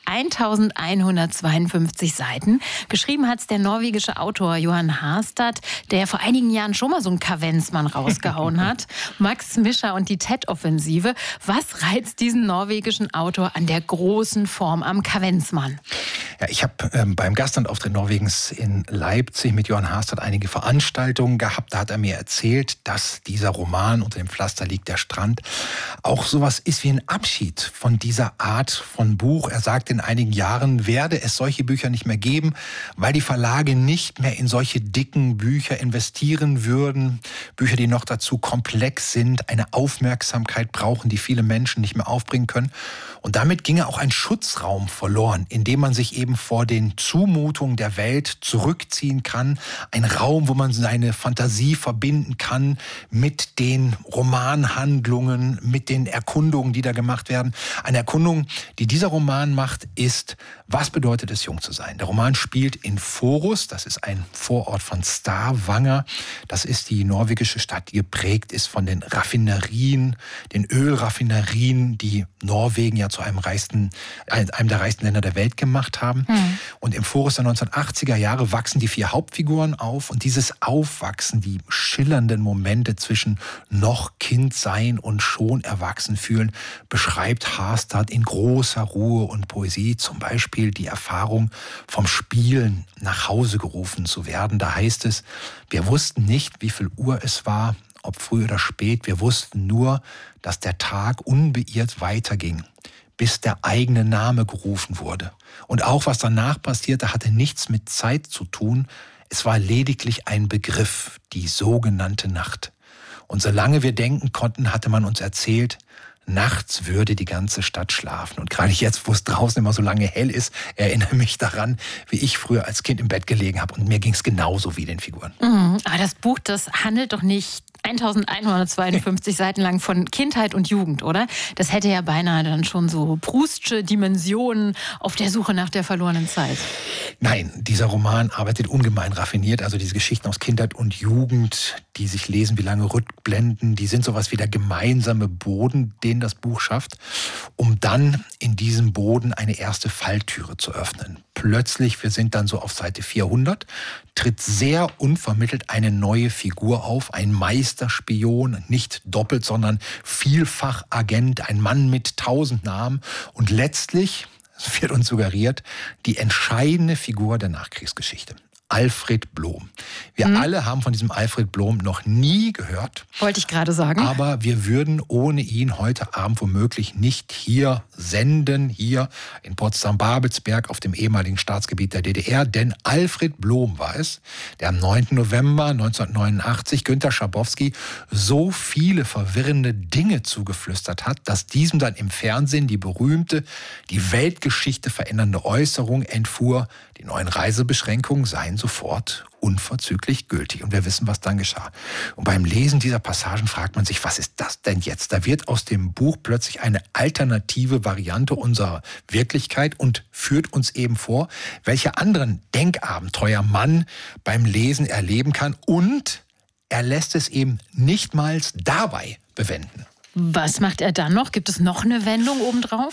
elfhundertzweiundfünfzig Seiten. Geschrieben hat es der norwegische Autor Johan Harstad, der vor einigen Jahren schon mal so einen Kavenzmann rausgehauen hat. Max Mischer und die Tet-Offensive. Was reizt diesen norwegischen Autor an der großen Form am Kavenzmann?
Ja, ich habe ähm, beim Gastlandauftritt Norwegens in Leipzig mit Johan Harstad einige Veranstaltungen gehabt. Da hat er mir erzählt, dass dieser Roman Unter dem Pflaster liegt der Strand auch sowas ist wie ein Abschied von dieser Art von Buch. Er sagt, in einigen Jahren werde es solche Bücher nicht mehr geben, weil die Verlage nicht mehr in solche dicken Bücher investieren würden. Bücher, die noch dazu komplex sind, eine Aufmerksamkeit brauchen, die viele Menschen nicht mehr aufbringen können. Und damit ginge auch ein Schutzraum verloren, in dem man sich eben vor den Zumutungen der Welt zurückziehen kann. Ein Raum, wo man seine Fantasie verbinden kann mit den Romanhandlungen, mit den Erkundungen, die da gemacht werden. Eine Erkundung, die dieser Roman macht, ist, was bedeutet es, jung zu sein? Der Roman spielt in Forus, das ist ein Vorort von Stavanger. Das ist die norwegische Stadt, die geprägt ist von den Raffinerien, den Ölraffinerien, die Norwegen ja zu einem, reichsten, einem der reichsten Länder der Welt gemacht haben. Mhm. Und im Forus der neunzehnhundertachtziger Jahre wachsen die vier Hauptfiguren auf. Und dieses Aufwachsen, die schillernden Momente zwischen noch Kind sein und schon erwachsen fühlen, beschreibt Harstad in großer Ruhe und Poesie. Zum Beispiel die Erfahrung vom Spielen, nach Hause gerufen zu werden. Da heißt es, wir wussten nicht, wie viel Uhr es war, ob früh oder spät. Wir wussten nur, dass der Tag unbeirrt weiterging, bis der eigene Name gerufen wurde. Und auch was danach passierte, hatte nichts mit Zeit zu tun. Es war lediglich ein Begriff, die sogenannte Nacht. Und solange wir denken konnten, hatte man uns erzählt, nachts würde die ganze Stadt schlafen. Und gerade jetzt, wo es draußen immer so lange hell ist, erinnere mich daran, wie ich früher als Kind im Bett gelegen habe. Und mir ging es genauso wie den Figuren.
Mhm, aber das Buch, das handelt doch nicht elfhundertzweiundfünfzig Seiten lang von Kindheit und Jugend, oder? Das hätte ja beinahe dann schon so Proustsche Dimensionen auf der Suche nach der verlorenen Zeit.
Nein, dieser Roman arbeitet ungemein raffiniert. Also diese Geschichten aus Kindheit und Jugend, die sich lesen wie lange Rückblenden, die sind sowas wie der gemeinsame Boden, den das Buch schafft, um dann in diesem Boden eine erste Falltüre zu öffnen. Plötzlich, wir sind dann so auf Seite vierhundert, tritt sehr unvermittelt eine neue Figur auf, ein Meisterspion, nicht doppelt, sondern vielfach Agent, ein Mann mit tausend Namen und letztlich, es wird uns suggeriert, die entscheidende Figur der Nachkriegsgeschichte. Alfred Blohm. Wir hm. alle haben von diesem Alfred Blohm noch nie gehört.
Wollte ich gerade sagen.
Aber wir würden ohne ihn heute Abend womöglich nicht hier senden, hier in Potsdam-Babelsberg auf dem ehemaligen Staatsgebiet der D D R. Denn Alfred Blohm war es, der am neunten November neunzehnhundertneunundachtzig Günter Schabowski so viele verwirrende Dinge zugeflüstert hat, dass diesem dann im Fernsehen die berühmte, die Weltgeschichte verändernde Äußerung entfuhr, die neuen Reisebeschränkungen seien sofort unverzüglich gültig. Und wir wissen, was dann geschah. Und beim Lesen dieser Passagen fragt man sich, was ist das denn jetzt? Da wird aus dem Buch plötzlich eine alternative Variante unserer Wirklichkeit und führt uns eben vor, welche anderen Denkabenteuer man beim Lesen erleben kann. Und er lässt es eben nichtmals dabei bewenden.
Was macht er dann noch? Gibt es noch eine Wendung obendrauf?
Ja.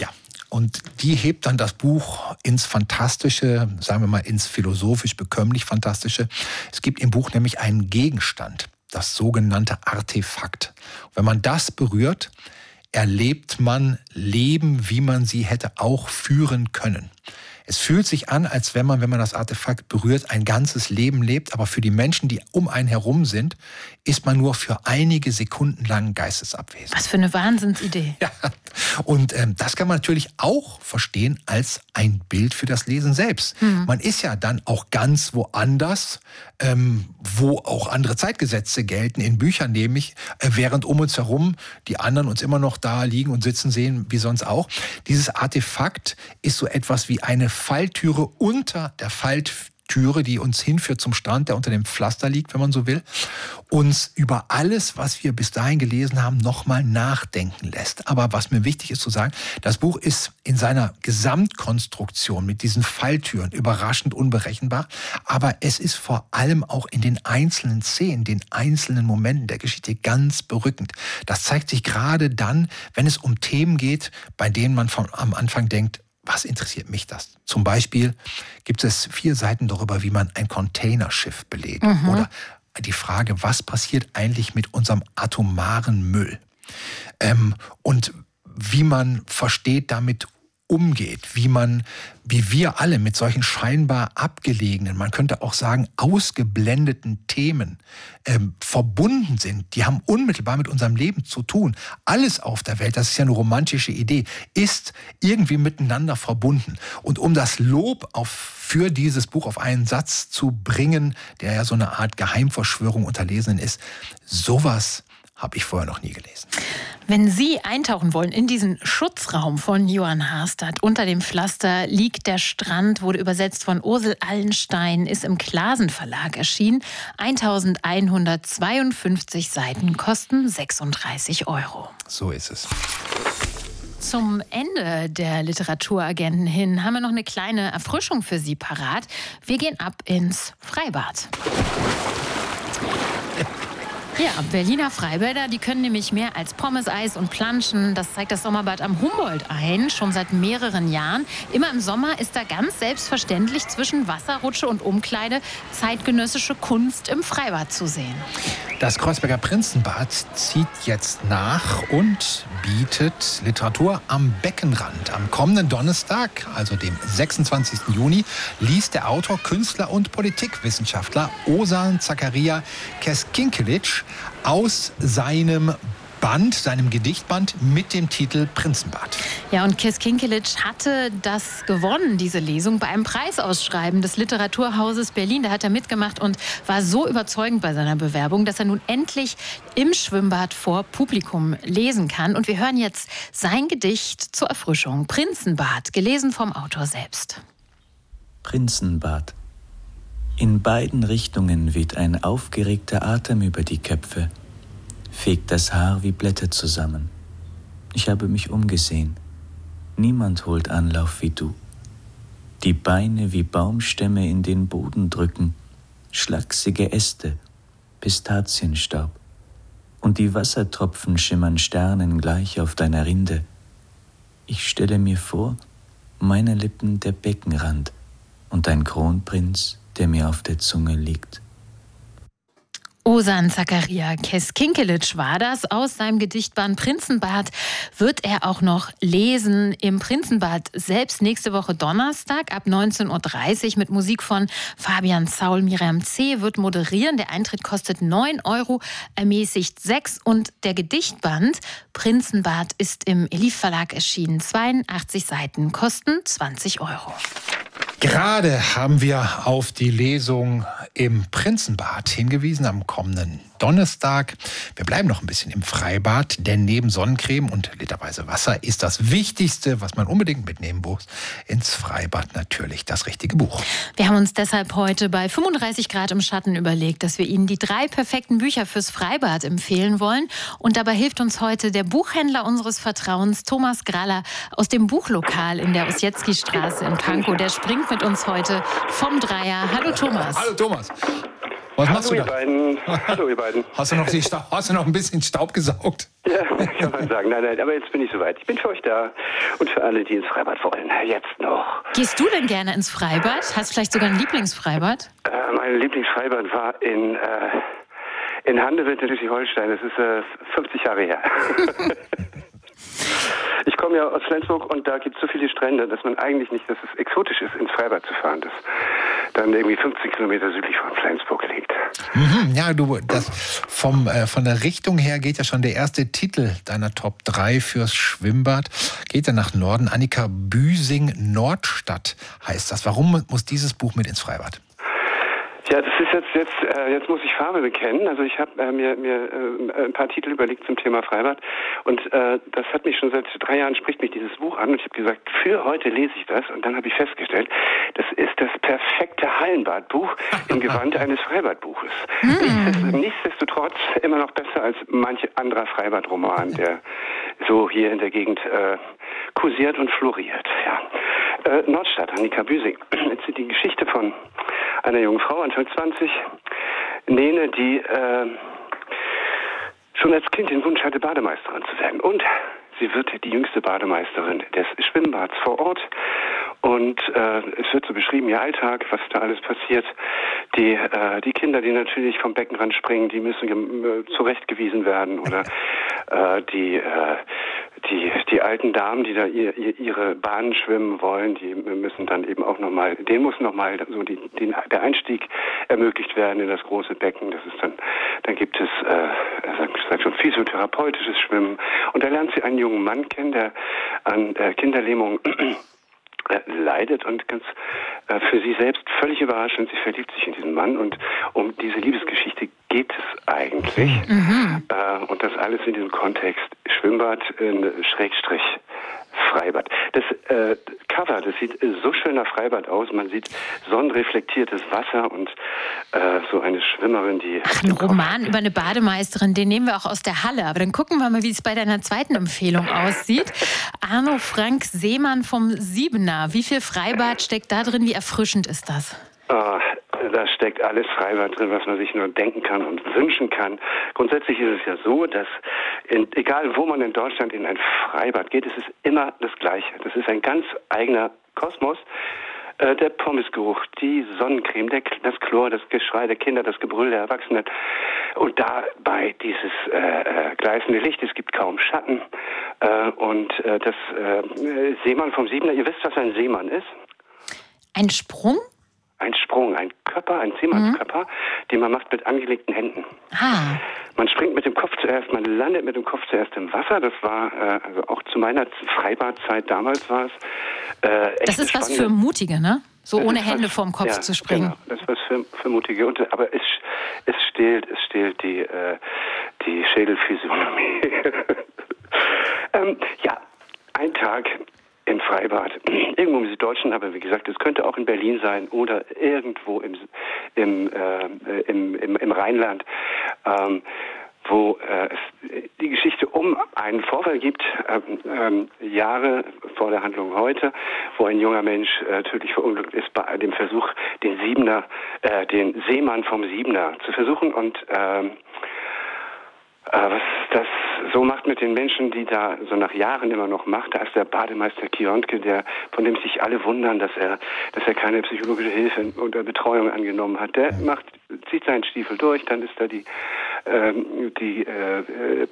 Und die hebt dann das Buch ins Fantastische, sagen wir mal ins philosophisch bekömmlich Fantastische. Es gibt im Buch nämlich einen Gegenstand, das sogenannte Artefakt. Wenn man das berührt, erlebt man Leben, wie man sie hätte auch führen können. Es fühlt sich an, als wenn man, wenn man das Artefakt berührt, ein ganzes Leben lebt. Aber für die Menschen, die um einen herum sind, ist man nur für einige Sekunden lang geistesabwesend.
Was für eine Wahnsinnsidee.
Ja, und ähm, das kann man natürlich auch verstehen als ein Bild für das Lesen selbst. Mhm. Man ist ja dann auch ganz woanders, ähm, wo auch andere Zeitgesetze gelten, in Büchern nämlich, äh, während um uns herum die anderen uns immer noch da liegen und sitzen sehen, wie sonst auch. Dieses Artefakt ist so etwas wie eine Falltüre unter der Falltüre, die uns hinführt zum Strand, der unter dem Pflaster liegt, wenn man so will, uns über alles, was wir bis dahin gelesen haben, nochmal nachdenken lässt. Aber was mir wichtig ist zu sagen, das Buch ist in seiner Gesamtkonstruktion mit diesen Falltüren überraschend unberechenbar, aber es ist vor allem auch in den einzelnen Szenen, den einzelnen Momenten der Geschichte ganz berückend. Das zeigt sich gerade dann, wenn es um Themen geht, bei denen man von, am Anfang denkt, was interessiert mich das? Zum Beispiel gibt es vier Seiten darüber, wie man ein Containerschiff belädt. Mhm. Oder die Frage, was passiert eigentlich mit unserem atomaren Müll? Ähm, und wie man versteht, damit umgeht, wie man, wie wir alle mit solchen scheinbar abgelegenen, man könnte auch sagen ausgeblendeten Themen ähm, verbunden sind. Die haben unmittelbar mit unserem Leben zu tun. Alles auf der Welt, das ist ja eine romantische Idee, ist irgendwie miteinander verbunden. Und um das Lob auf, für dieses Buch auf einen Satz zu bringen, der ja so eine Art Geheimverschwörung unter Lesenden ist, sowas habe ich vorher noch nie gelesen.
Wenn Sie eintauchen wollen in diesen Schutzraum von Johann Harstad, unter dem Pflaster liegt der Strand, wurde übersetzt von Ursel Allenstein, ist im Klasen Verlag erschienen. eintausendeinhundertzweiundfünfzig Seiten, kosten sechsunddreißig Euro.
So ist es.
Zum Ende der Literaturagenten hin haben wir noch eine kleine Erfrischung für Sie parat. Wir gehen ab ins Freibad. Ja, Berliner Freibäder, die können nämlich mehr als Pommes, Eis und Planschen. Das zeigt das Sommerbad am Humboldt ein, schon seit mehreren Jahren. Immer im Sommer ist da ganz selbstverständlich zwischen Wasserrutsche und Umkleide zeitgenössische Kunst im Freibad zu sehen.
Das Kreuzberger Prinzenbad zieht jetzt nach und bietet Literatur am Beckenrand. Am kommenden Donnerstag, also dem sechsundzwanzigsten Juni, liest der Autor, Künstler und Politikwissenschaftler Ozan Zakaria Keskinkelic aus seinem Band, seinem Gedichtband mit dem Titel Prinzenbad.
Ja, und Keskinkelic hatte das gewonnen, diese Lesung, bei einem Preisausschreiben des Literaturhauses Berlin. Da hat er mitgemacht und war so überzeugend bei seiner Bewerbung, dass er nun endlich im Schwimmbad vor Publikum lesen kann. Und wir hören jetzt sein Gedicht zur Erfrischung. Prinzenbad, gelesen vom Autor selbst.
Prinzenbad. In beiden Richtungen weht ein aufgeregter Atem über die Köpfe, fegt das Haar wie Blätter zusammen. Ich habe mich umgesehen. Niemand holt Anlauf wie du. Die Beine wie Baumstämme in den Boden drücken, schlachsige Äste, Pistazienstaub. Und die Wassertropfen schimmern sternengleich auf deiner Rinde. Ich stelle mir vor, meine Lippen der Beckenrand und ein Kronprinz, der mir auf der Zunge liegt.
Ozan Zakaria Keskinkelic war das. Aus seinem Gedichtband Prinzenbad wird er auch noch lesen im Prinzenbad selbst nächste Woche Donnerstag ab neunzehn Uhr dreißig mit Musik von Fabian Zaul. Miriam C. wird moderieren. Der Eintritt kostet neun Euro, ermäßigt sechs. Und der Gedichtband Prinzenbad ist im Elif Verlag erschienen. zweiundachtzig Seiten, kosten zwanzig Euro.
Gerade haben wir auf die Lesung im Prinzenbad hingewiesen am kommenden Donnerstag. Wir bleiben noch ein bisschen im Freibad, denn neben Sonnencreme und literweise Wasser ist das Wichtigste, was man unbedingt mitnehmen muss, ins Freibad natürlich das richtige Buch.
Wir haben uns deshalb heute bei fünfunddreißig Grad im Schatten überlegt, dass wir Ihnen die drei perfekten Bücher fürs Freibad empfehlen wollen. Und dabei hilft uns heute der Buchhändler unseres Vertrauens, Thomas Graller, aus dem Buchlokal in der Ossietzky-Straße in Pankow. Der springt mit uns heute vom Dreier. Hallo Thomas.
Hallo Thomas. Was
Hallo
machst du
ihr
da?
beiden. Hallo ihr beiden.
Hast du, noch die Sta- hast du noch ein bisschen Staub gesaugt?
Ja, kann man sagen. Nein, nein, aber jetzt bin ich soweit. Ich bin für euch da und für alle, die ins Freibad wollen. Jetzt noch.
Gehst du denn gerne ins Freibad? Hast vielleicht sogar ein Lieblingsfreibad?
Äh, mein Lieblingsfreibad war in, äh, in Handewitt in Schleswig-Holstein. Das ist äh, fünfzig Jahre her. Ich komme ja aus Flensburg und da gibt es so viele Strände, dass man eigentlich nicht, dass es exotisch ist, ins Freibad zu fahren, das dann irgendwie fünfzig Kilometer südlich von Flensburg liegt.
Mhm, ja, du, das vom, äh, von der Richtung her geht ja schon der erste Titel deiner Top drei fürs Schwimmbad. Geht ja nach Norden. Annika Büsing, Nordstadt heißt das. Warum muss dieses Buch mit ins Freibad?
Ja, das ist jetzt, jetzt, äh, jetzt muss ich Farbe bekennen. Also ich habe äh, mir, mir äh, ein paar Titel überlegt zum Thema Freibad und äh, das hat mich schon seit drei Jahren, spricht mich dieses Buch an und ich habe gesagt, für heute lese ich das und dann habe ich festgestellt, das ist das perfekte Hallenbadbuch im Gewand eines Freibadbuches. Mm. Nichtsdestotrotz immer noch besser als manch anderer Freibadroman, der so hier in der Gegend äh, kursiert und floriert. Ja. Äh, Nordstadt, Annika Büsing. Jetzt ist die Geschichte von einer jungen Frau, Anfang zwanzig, Nene, die äh, schon als Kind den Wunsch hatte, Bademeisterin zu werden. Und sie wird die jüngste Bademeisterin des Schwimmbads vor Ort. Und äh, es wird so beschrieben, ihr Alltag, was da alles passiert. Die, äh, die Kinder, die natürlich vom Beckenrand springen, die müssen äh, zurechtgewiesen werden. Oder äh, die, äh, die, die alten Damen, die da ihr, ihr, ihre Bahnen schwimmen wollen, die müssen dann eben auch nochmal, denen muss nochmal so die, den, der Einstieg ermöglicht werden in das große Becken. Das ist dann, dann gibt es, äh, sagt schon, physiotherapeutisches Schwimmen. Und da lernt sie einen jungen Mann kennen, der an äh, Kinderlähmung leidet und ganz äh, für sie selbst völlig überraschend, sie verliebt sich in diesen Mann und um diese Liebesgeschichte geht es eigentlich. Mhm. Äh, und das alles in diesem Kontext Schwimmbad, äh, Schrägstrich Freibad. Das äh, Cover, das sieht äh, so schön nach Freibad aus. Man sieht sonnenreflektiertes Wasser und äh, so eine Schwimmerin, die...
Ach, ein Roman über eine Bademeisterin, den nehmen wir auch aus der Halle. Aber dann gucken wir mal, wie es bei deiner zweiten Empfehlung aussieht. Arno Frank Seemann vom Siebener. Wie viel Freibad steckt da drin? Wie erfrischend ist das?
Oh, da steckt alles Freibad drin, was man sich nur denken kann und wünschen kann. Grundsätzlich ist es ja so, dass in, egal wo man in Deutschland in ein Freibad geht, es ist immer das Gleiche. Das ist ein ganz eigener Kosmos. Äh, der Pommesgeruch, die Sonnencreme, der, das Chlor, das Geschrei der Kinder, das Gebrüll der Erwachsenen. Und dabei dieses äh, gleißende Licht, es gibt kaum Schatten. Äh, und äh, das äh, Seemann vom Siebener, ihr wisst, was ein Seemann ist?
Ein Sprung?
Ein Sprung, ein Körper, ein Seemannskörper, mhm. den man macht mit angelegten Händen.
Ah.
Man springt mit dem Kopf zuerst, man landet mit dem Kopf zuerst im Wasser. Das war, äh, also auch zu meiner Freibadzeit damals war es. Äh,
das ist was für Mutige, ne? So das ohne Hände was, vorm Kopf ja, zu springen.
Genau, das ist was für, für Mutige. Und, aber es, es stehlt, es stehlt die, äh, die Schädelphysiognomie. ähm, ja, ein Tag im Freibad, irgendwo im Süddeutschen, aber wie gesagt, es könnte auch in Berlin sein oder irgendwo im, im, äh, im, im, im Rheinland, ähm, wo äh, es die Geschichte um einen Vorfall gibt, ähm, äh, Jahre vor der Handlung heute, wo ein junger Mensch äh, tödlich verunglückt ist bei dem Versuch, den Siebener, äh, den Seemann vom Siebener zu versuchen und ähm, was das so macht mit den Menschen, die da so nach Jahren immer noch macht, da ist der Bademeister Kionke, der, von dem sich alle wundern, dass er, dass er keine psychologische Hilfe oder Betreuung angenommen hat. Der macht, zieht seinen Stiefel durch, dann ist da die, ähm, die äh,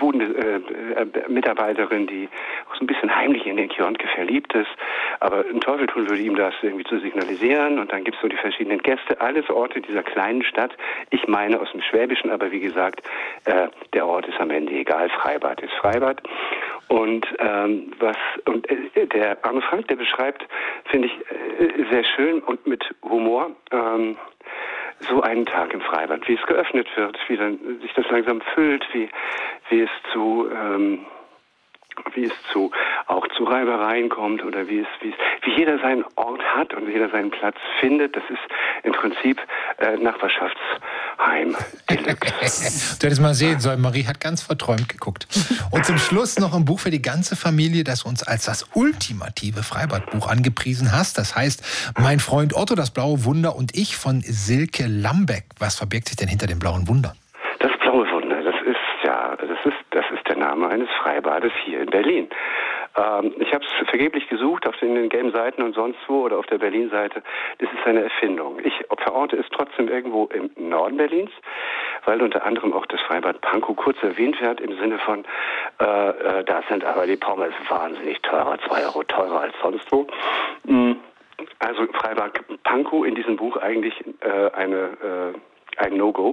Pommesbuden-Mitarbeiterin, die auch so ein bisschen heimlich in den Kionke verliebt ist, aber ein Teufel tun würde ihm das irgendwie zu signalisieren und dann gibt es so die verschiedenen Gäste, alles Orte dieser kleinen Stadt, ich meine aus dem Schwäbischen, aber wie gesagt, äh, der Ort ist am Ende egal, Freibad ist Freibad. Und ähm, was und äh, der Arno Frank, der beschreibt, finde ich äh, sehr schön und mit Humor ähm, so einen Tag im Freibad, wie es geöffnet wird, wie dann sich das langsam füllt, wie wie es zu ähm, wie es zu auch zu Reibereien kommt oder wie es wie es wie jeder seinen Ort hat und jeder seinen Platz findet. Das ist im Prinzip äh, Nachbarschafts Heim Deluxe.
Du hättest mal sehen sollen, Marie hat ganz verträumt geguckt. Und zum Schluss noch ein Buch für die ganze Familie, das uns als das ultimative Freibadbuch angepriesen hast. Das heißt, Mein Freund Otto, das blaue Wunder und ich von Silke Lambeck. Was verbirgt sich denn hinter dem blauen Wunder?
Das blaue Wunder, das ist ja, das ist, das ist der Name eines Freibades hier in Berlin. Ähm, ich habe es vergeblich gesucht auf den, den gelben Seiten und sonst wo oder auf der Berlin-Seite. Das ist eine Erfindung. Ich verorte es trotzdem irgendwo im Norden Berlins, weil unter anderem auch das Freibad Pankow kurz erwähnt wird im Sinne von, äh, äh, da sind aber die Pommes wahnsinnig teurer, zwei Euro teurer als sonst wo. Mhm. Also Freibad Pankow in diesem Buch eigentlich äh, eine, äh, ein No-Go.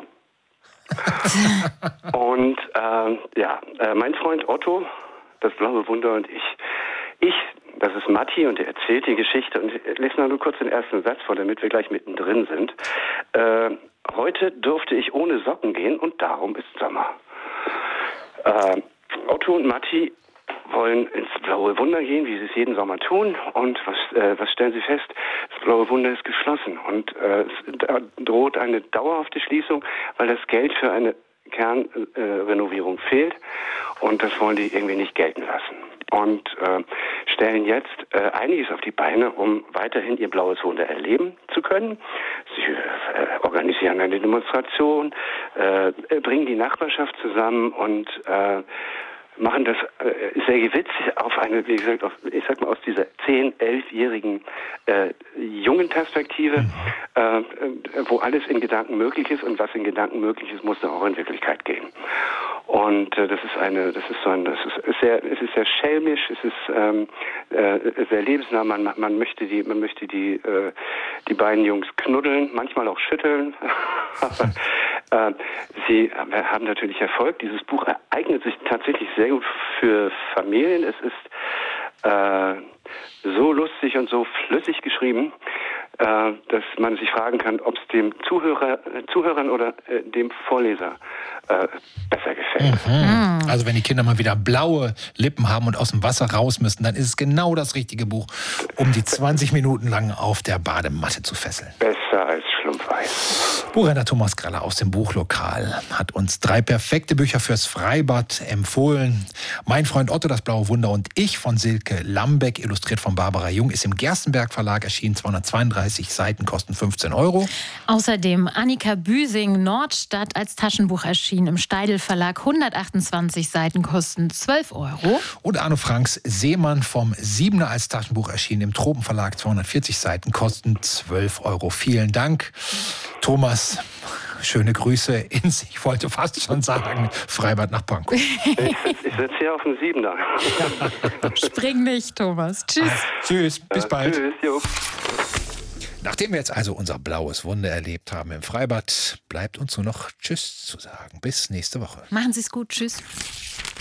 Und äh, ja, äh, mein Freund Otto, das blaue Wunder und ich. Ich, das ist Matti und er erzählt die Geschichte und ich lese mal nur kurz den ersten Satz vor, damit wir gleich mittendrin sind. Äh, heute durfte ich ohne Socken gehen und darum ist Sommer. Äh, Otto und Matti wollen ins blaue Wunder gehen, wie sie es jeden Sommer tun. Und was, äh, was stellen sie fest? Das blaue Wunder ist geschlossen und äh, es droht eine dauerhafte Schließung, weil das Geld für eine Kernrenovierung äh, fehlt und das wollen die irgendwie nicht gelten lassen. Und äh, stellen jetzt äh, einiges auf die Beine, um weiterhin ihr blaues Wunder erleben zu können. Sie äh, organisieren eine Demonstration, äh, bringen die Nachbarschaft zusammen und äh, machen das äh, sehr gewitzig auf eine, wie gesagt, auf, ich sag mal aus dieser zehn-, elfjährigen äh, jungen Perspektive, äh, wo alles in Gedanken möglich ist und was in Gedanken möglich ist, muss dann auch in Wirklichkeit gehen. Und äh, das ist eine, das ist so ein, das ist sehr, es ist sehr schelmisch, es ist ähm, äh, sehr lebensnah. Man, man möchte die, man möchte die, äh, die beiden Jungs knuddeln, manchmal auch schütteln. Aber äh, sie haben natürlich Erfolg. Dieses Buch eignet sich tatsächlich sehr gut für Familien. Es ist äh, so lustig und so flüssig geschrieben, äh, dass man sich fragen kann, ob es dem Zuhörer, Zuhörern oder äh, dem Vorleser äh, besser gefällt.
Mhm. Also wenn die Kinder mal wieder blaue Lippen haben und aus dem Wasser raus müssen, dann ist es genau das richtige Buch, um die zwanzig Minuten lang auf der Badematte zu fesseln.
Besser als Schlumpfeis.
Buchhändler Thomas Graller aus dem Buchlokal hat uns drei perfekte Bücher fürs Freibad empfohlen. Mein Freund Otto, das blaue Wunder und ich von Silke Lambeck, illustriert von Barbara Jung, ist im Gerstenberg Verlag erschienen. zweihundertzweiunddreißig Seiten, kosten fünfzehn Euro.
Außerdem Annika Büsing, Nordstadt, als Taschenbuch erschienen im Steidl Verlag. hundertachtundzwanzig Seiten, kosten zwölf Euro.
Und Arno Franks Seemann vom Siebener als Taschenbuch erschienen im Tropenverlag. zweihundertvierzig Seiten, kosten zwölf Euro. Vielen Dank, Thomas. Schöne Grüße ins, ich wollte fast schon sagen, Freibad nach Pankow.
Ich, ich sitze hier auf dem Siebener.
Spring nicht, Thomas. Tschüss.
Tschüss, bis
äh,
bald.
Tschüss, jo.
Nachdem wir jetzt also unser blaues Wunder erlebt haben im Freibad, bleibt uns nur noch Tschüss zu sagen. Bis nächste Woche.
Machen Sie es gut. Tschüss.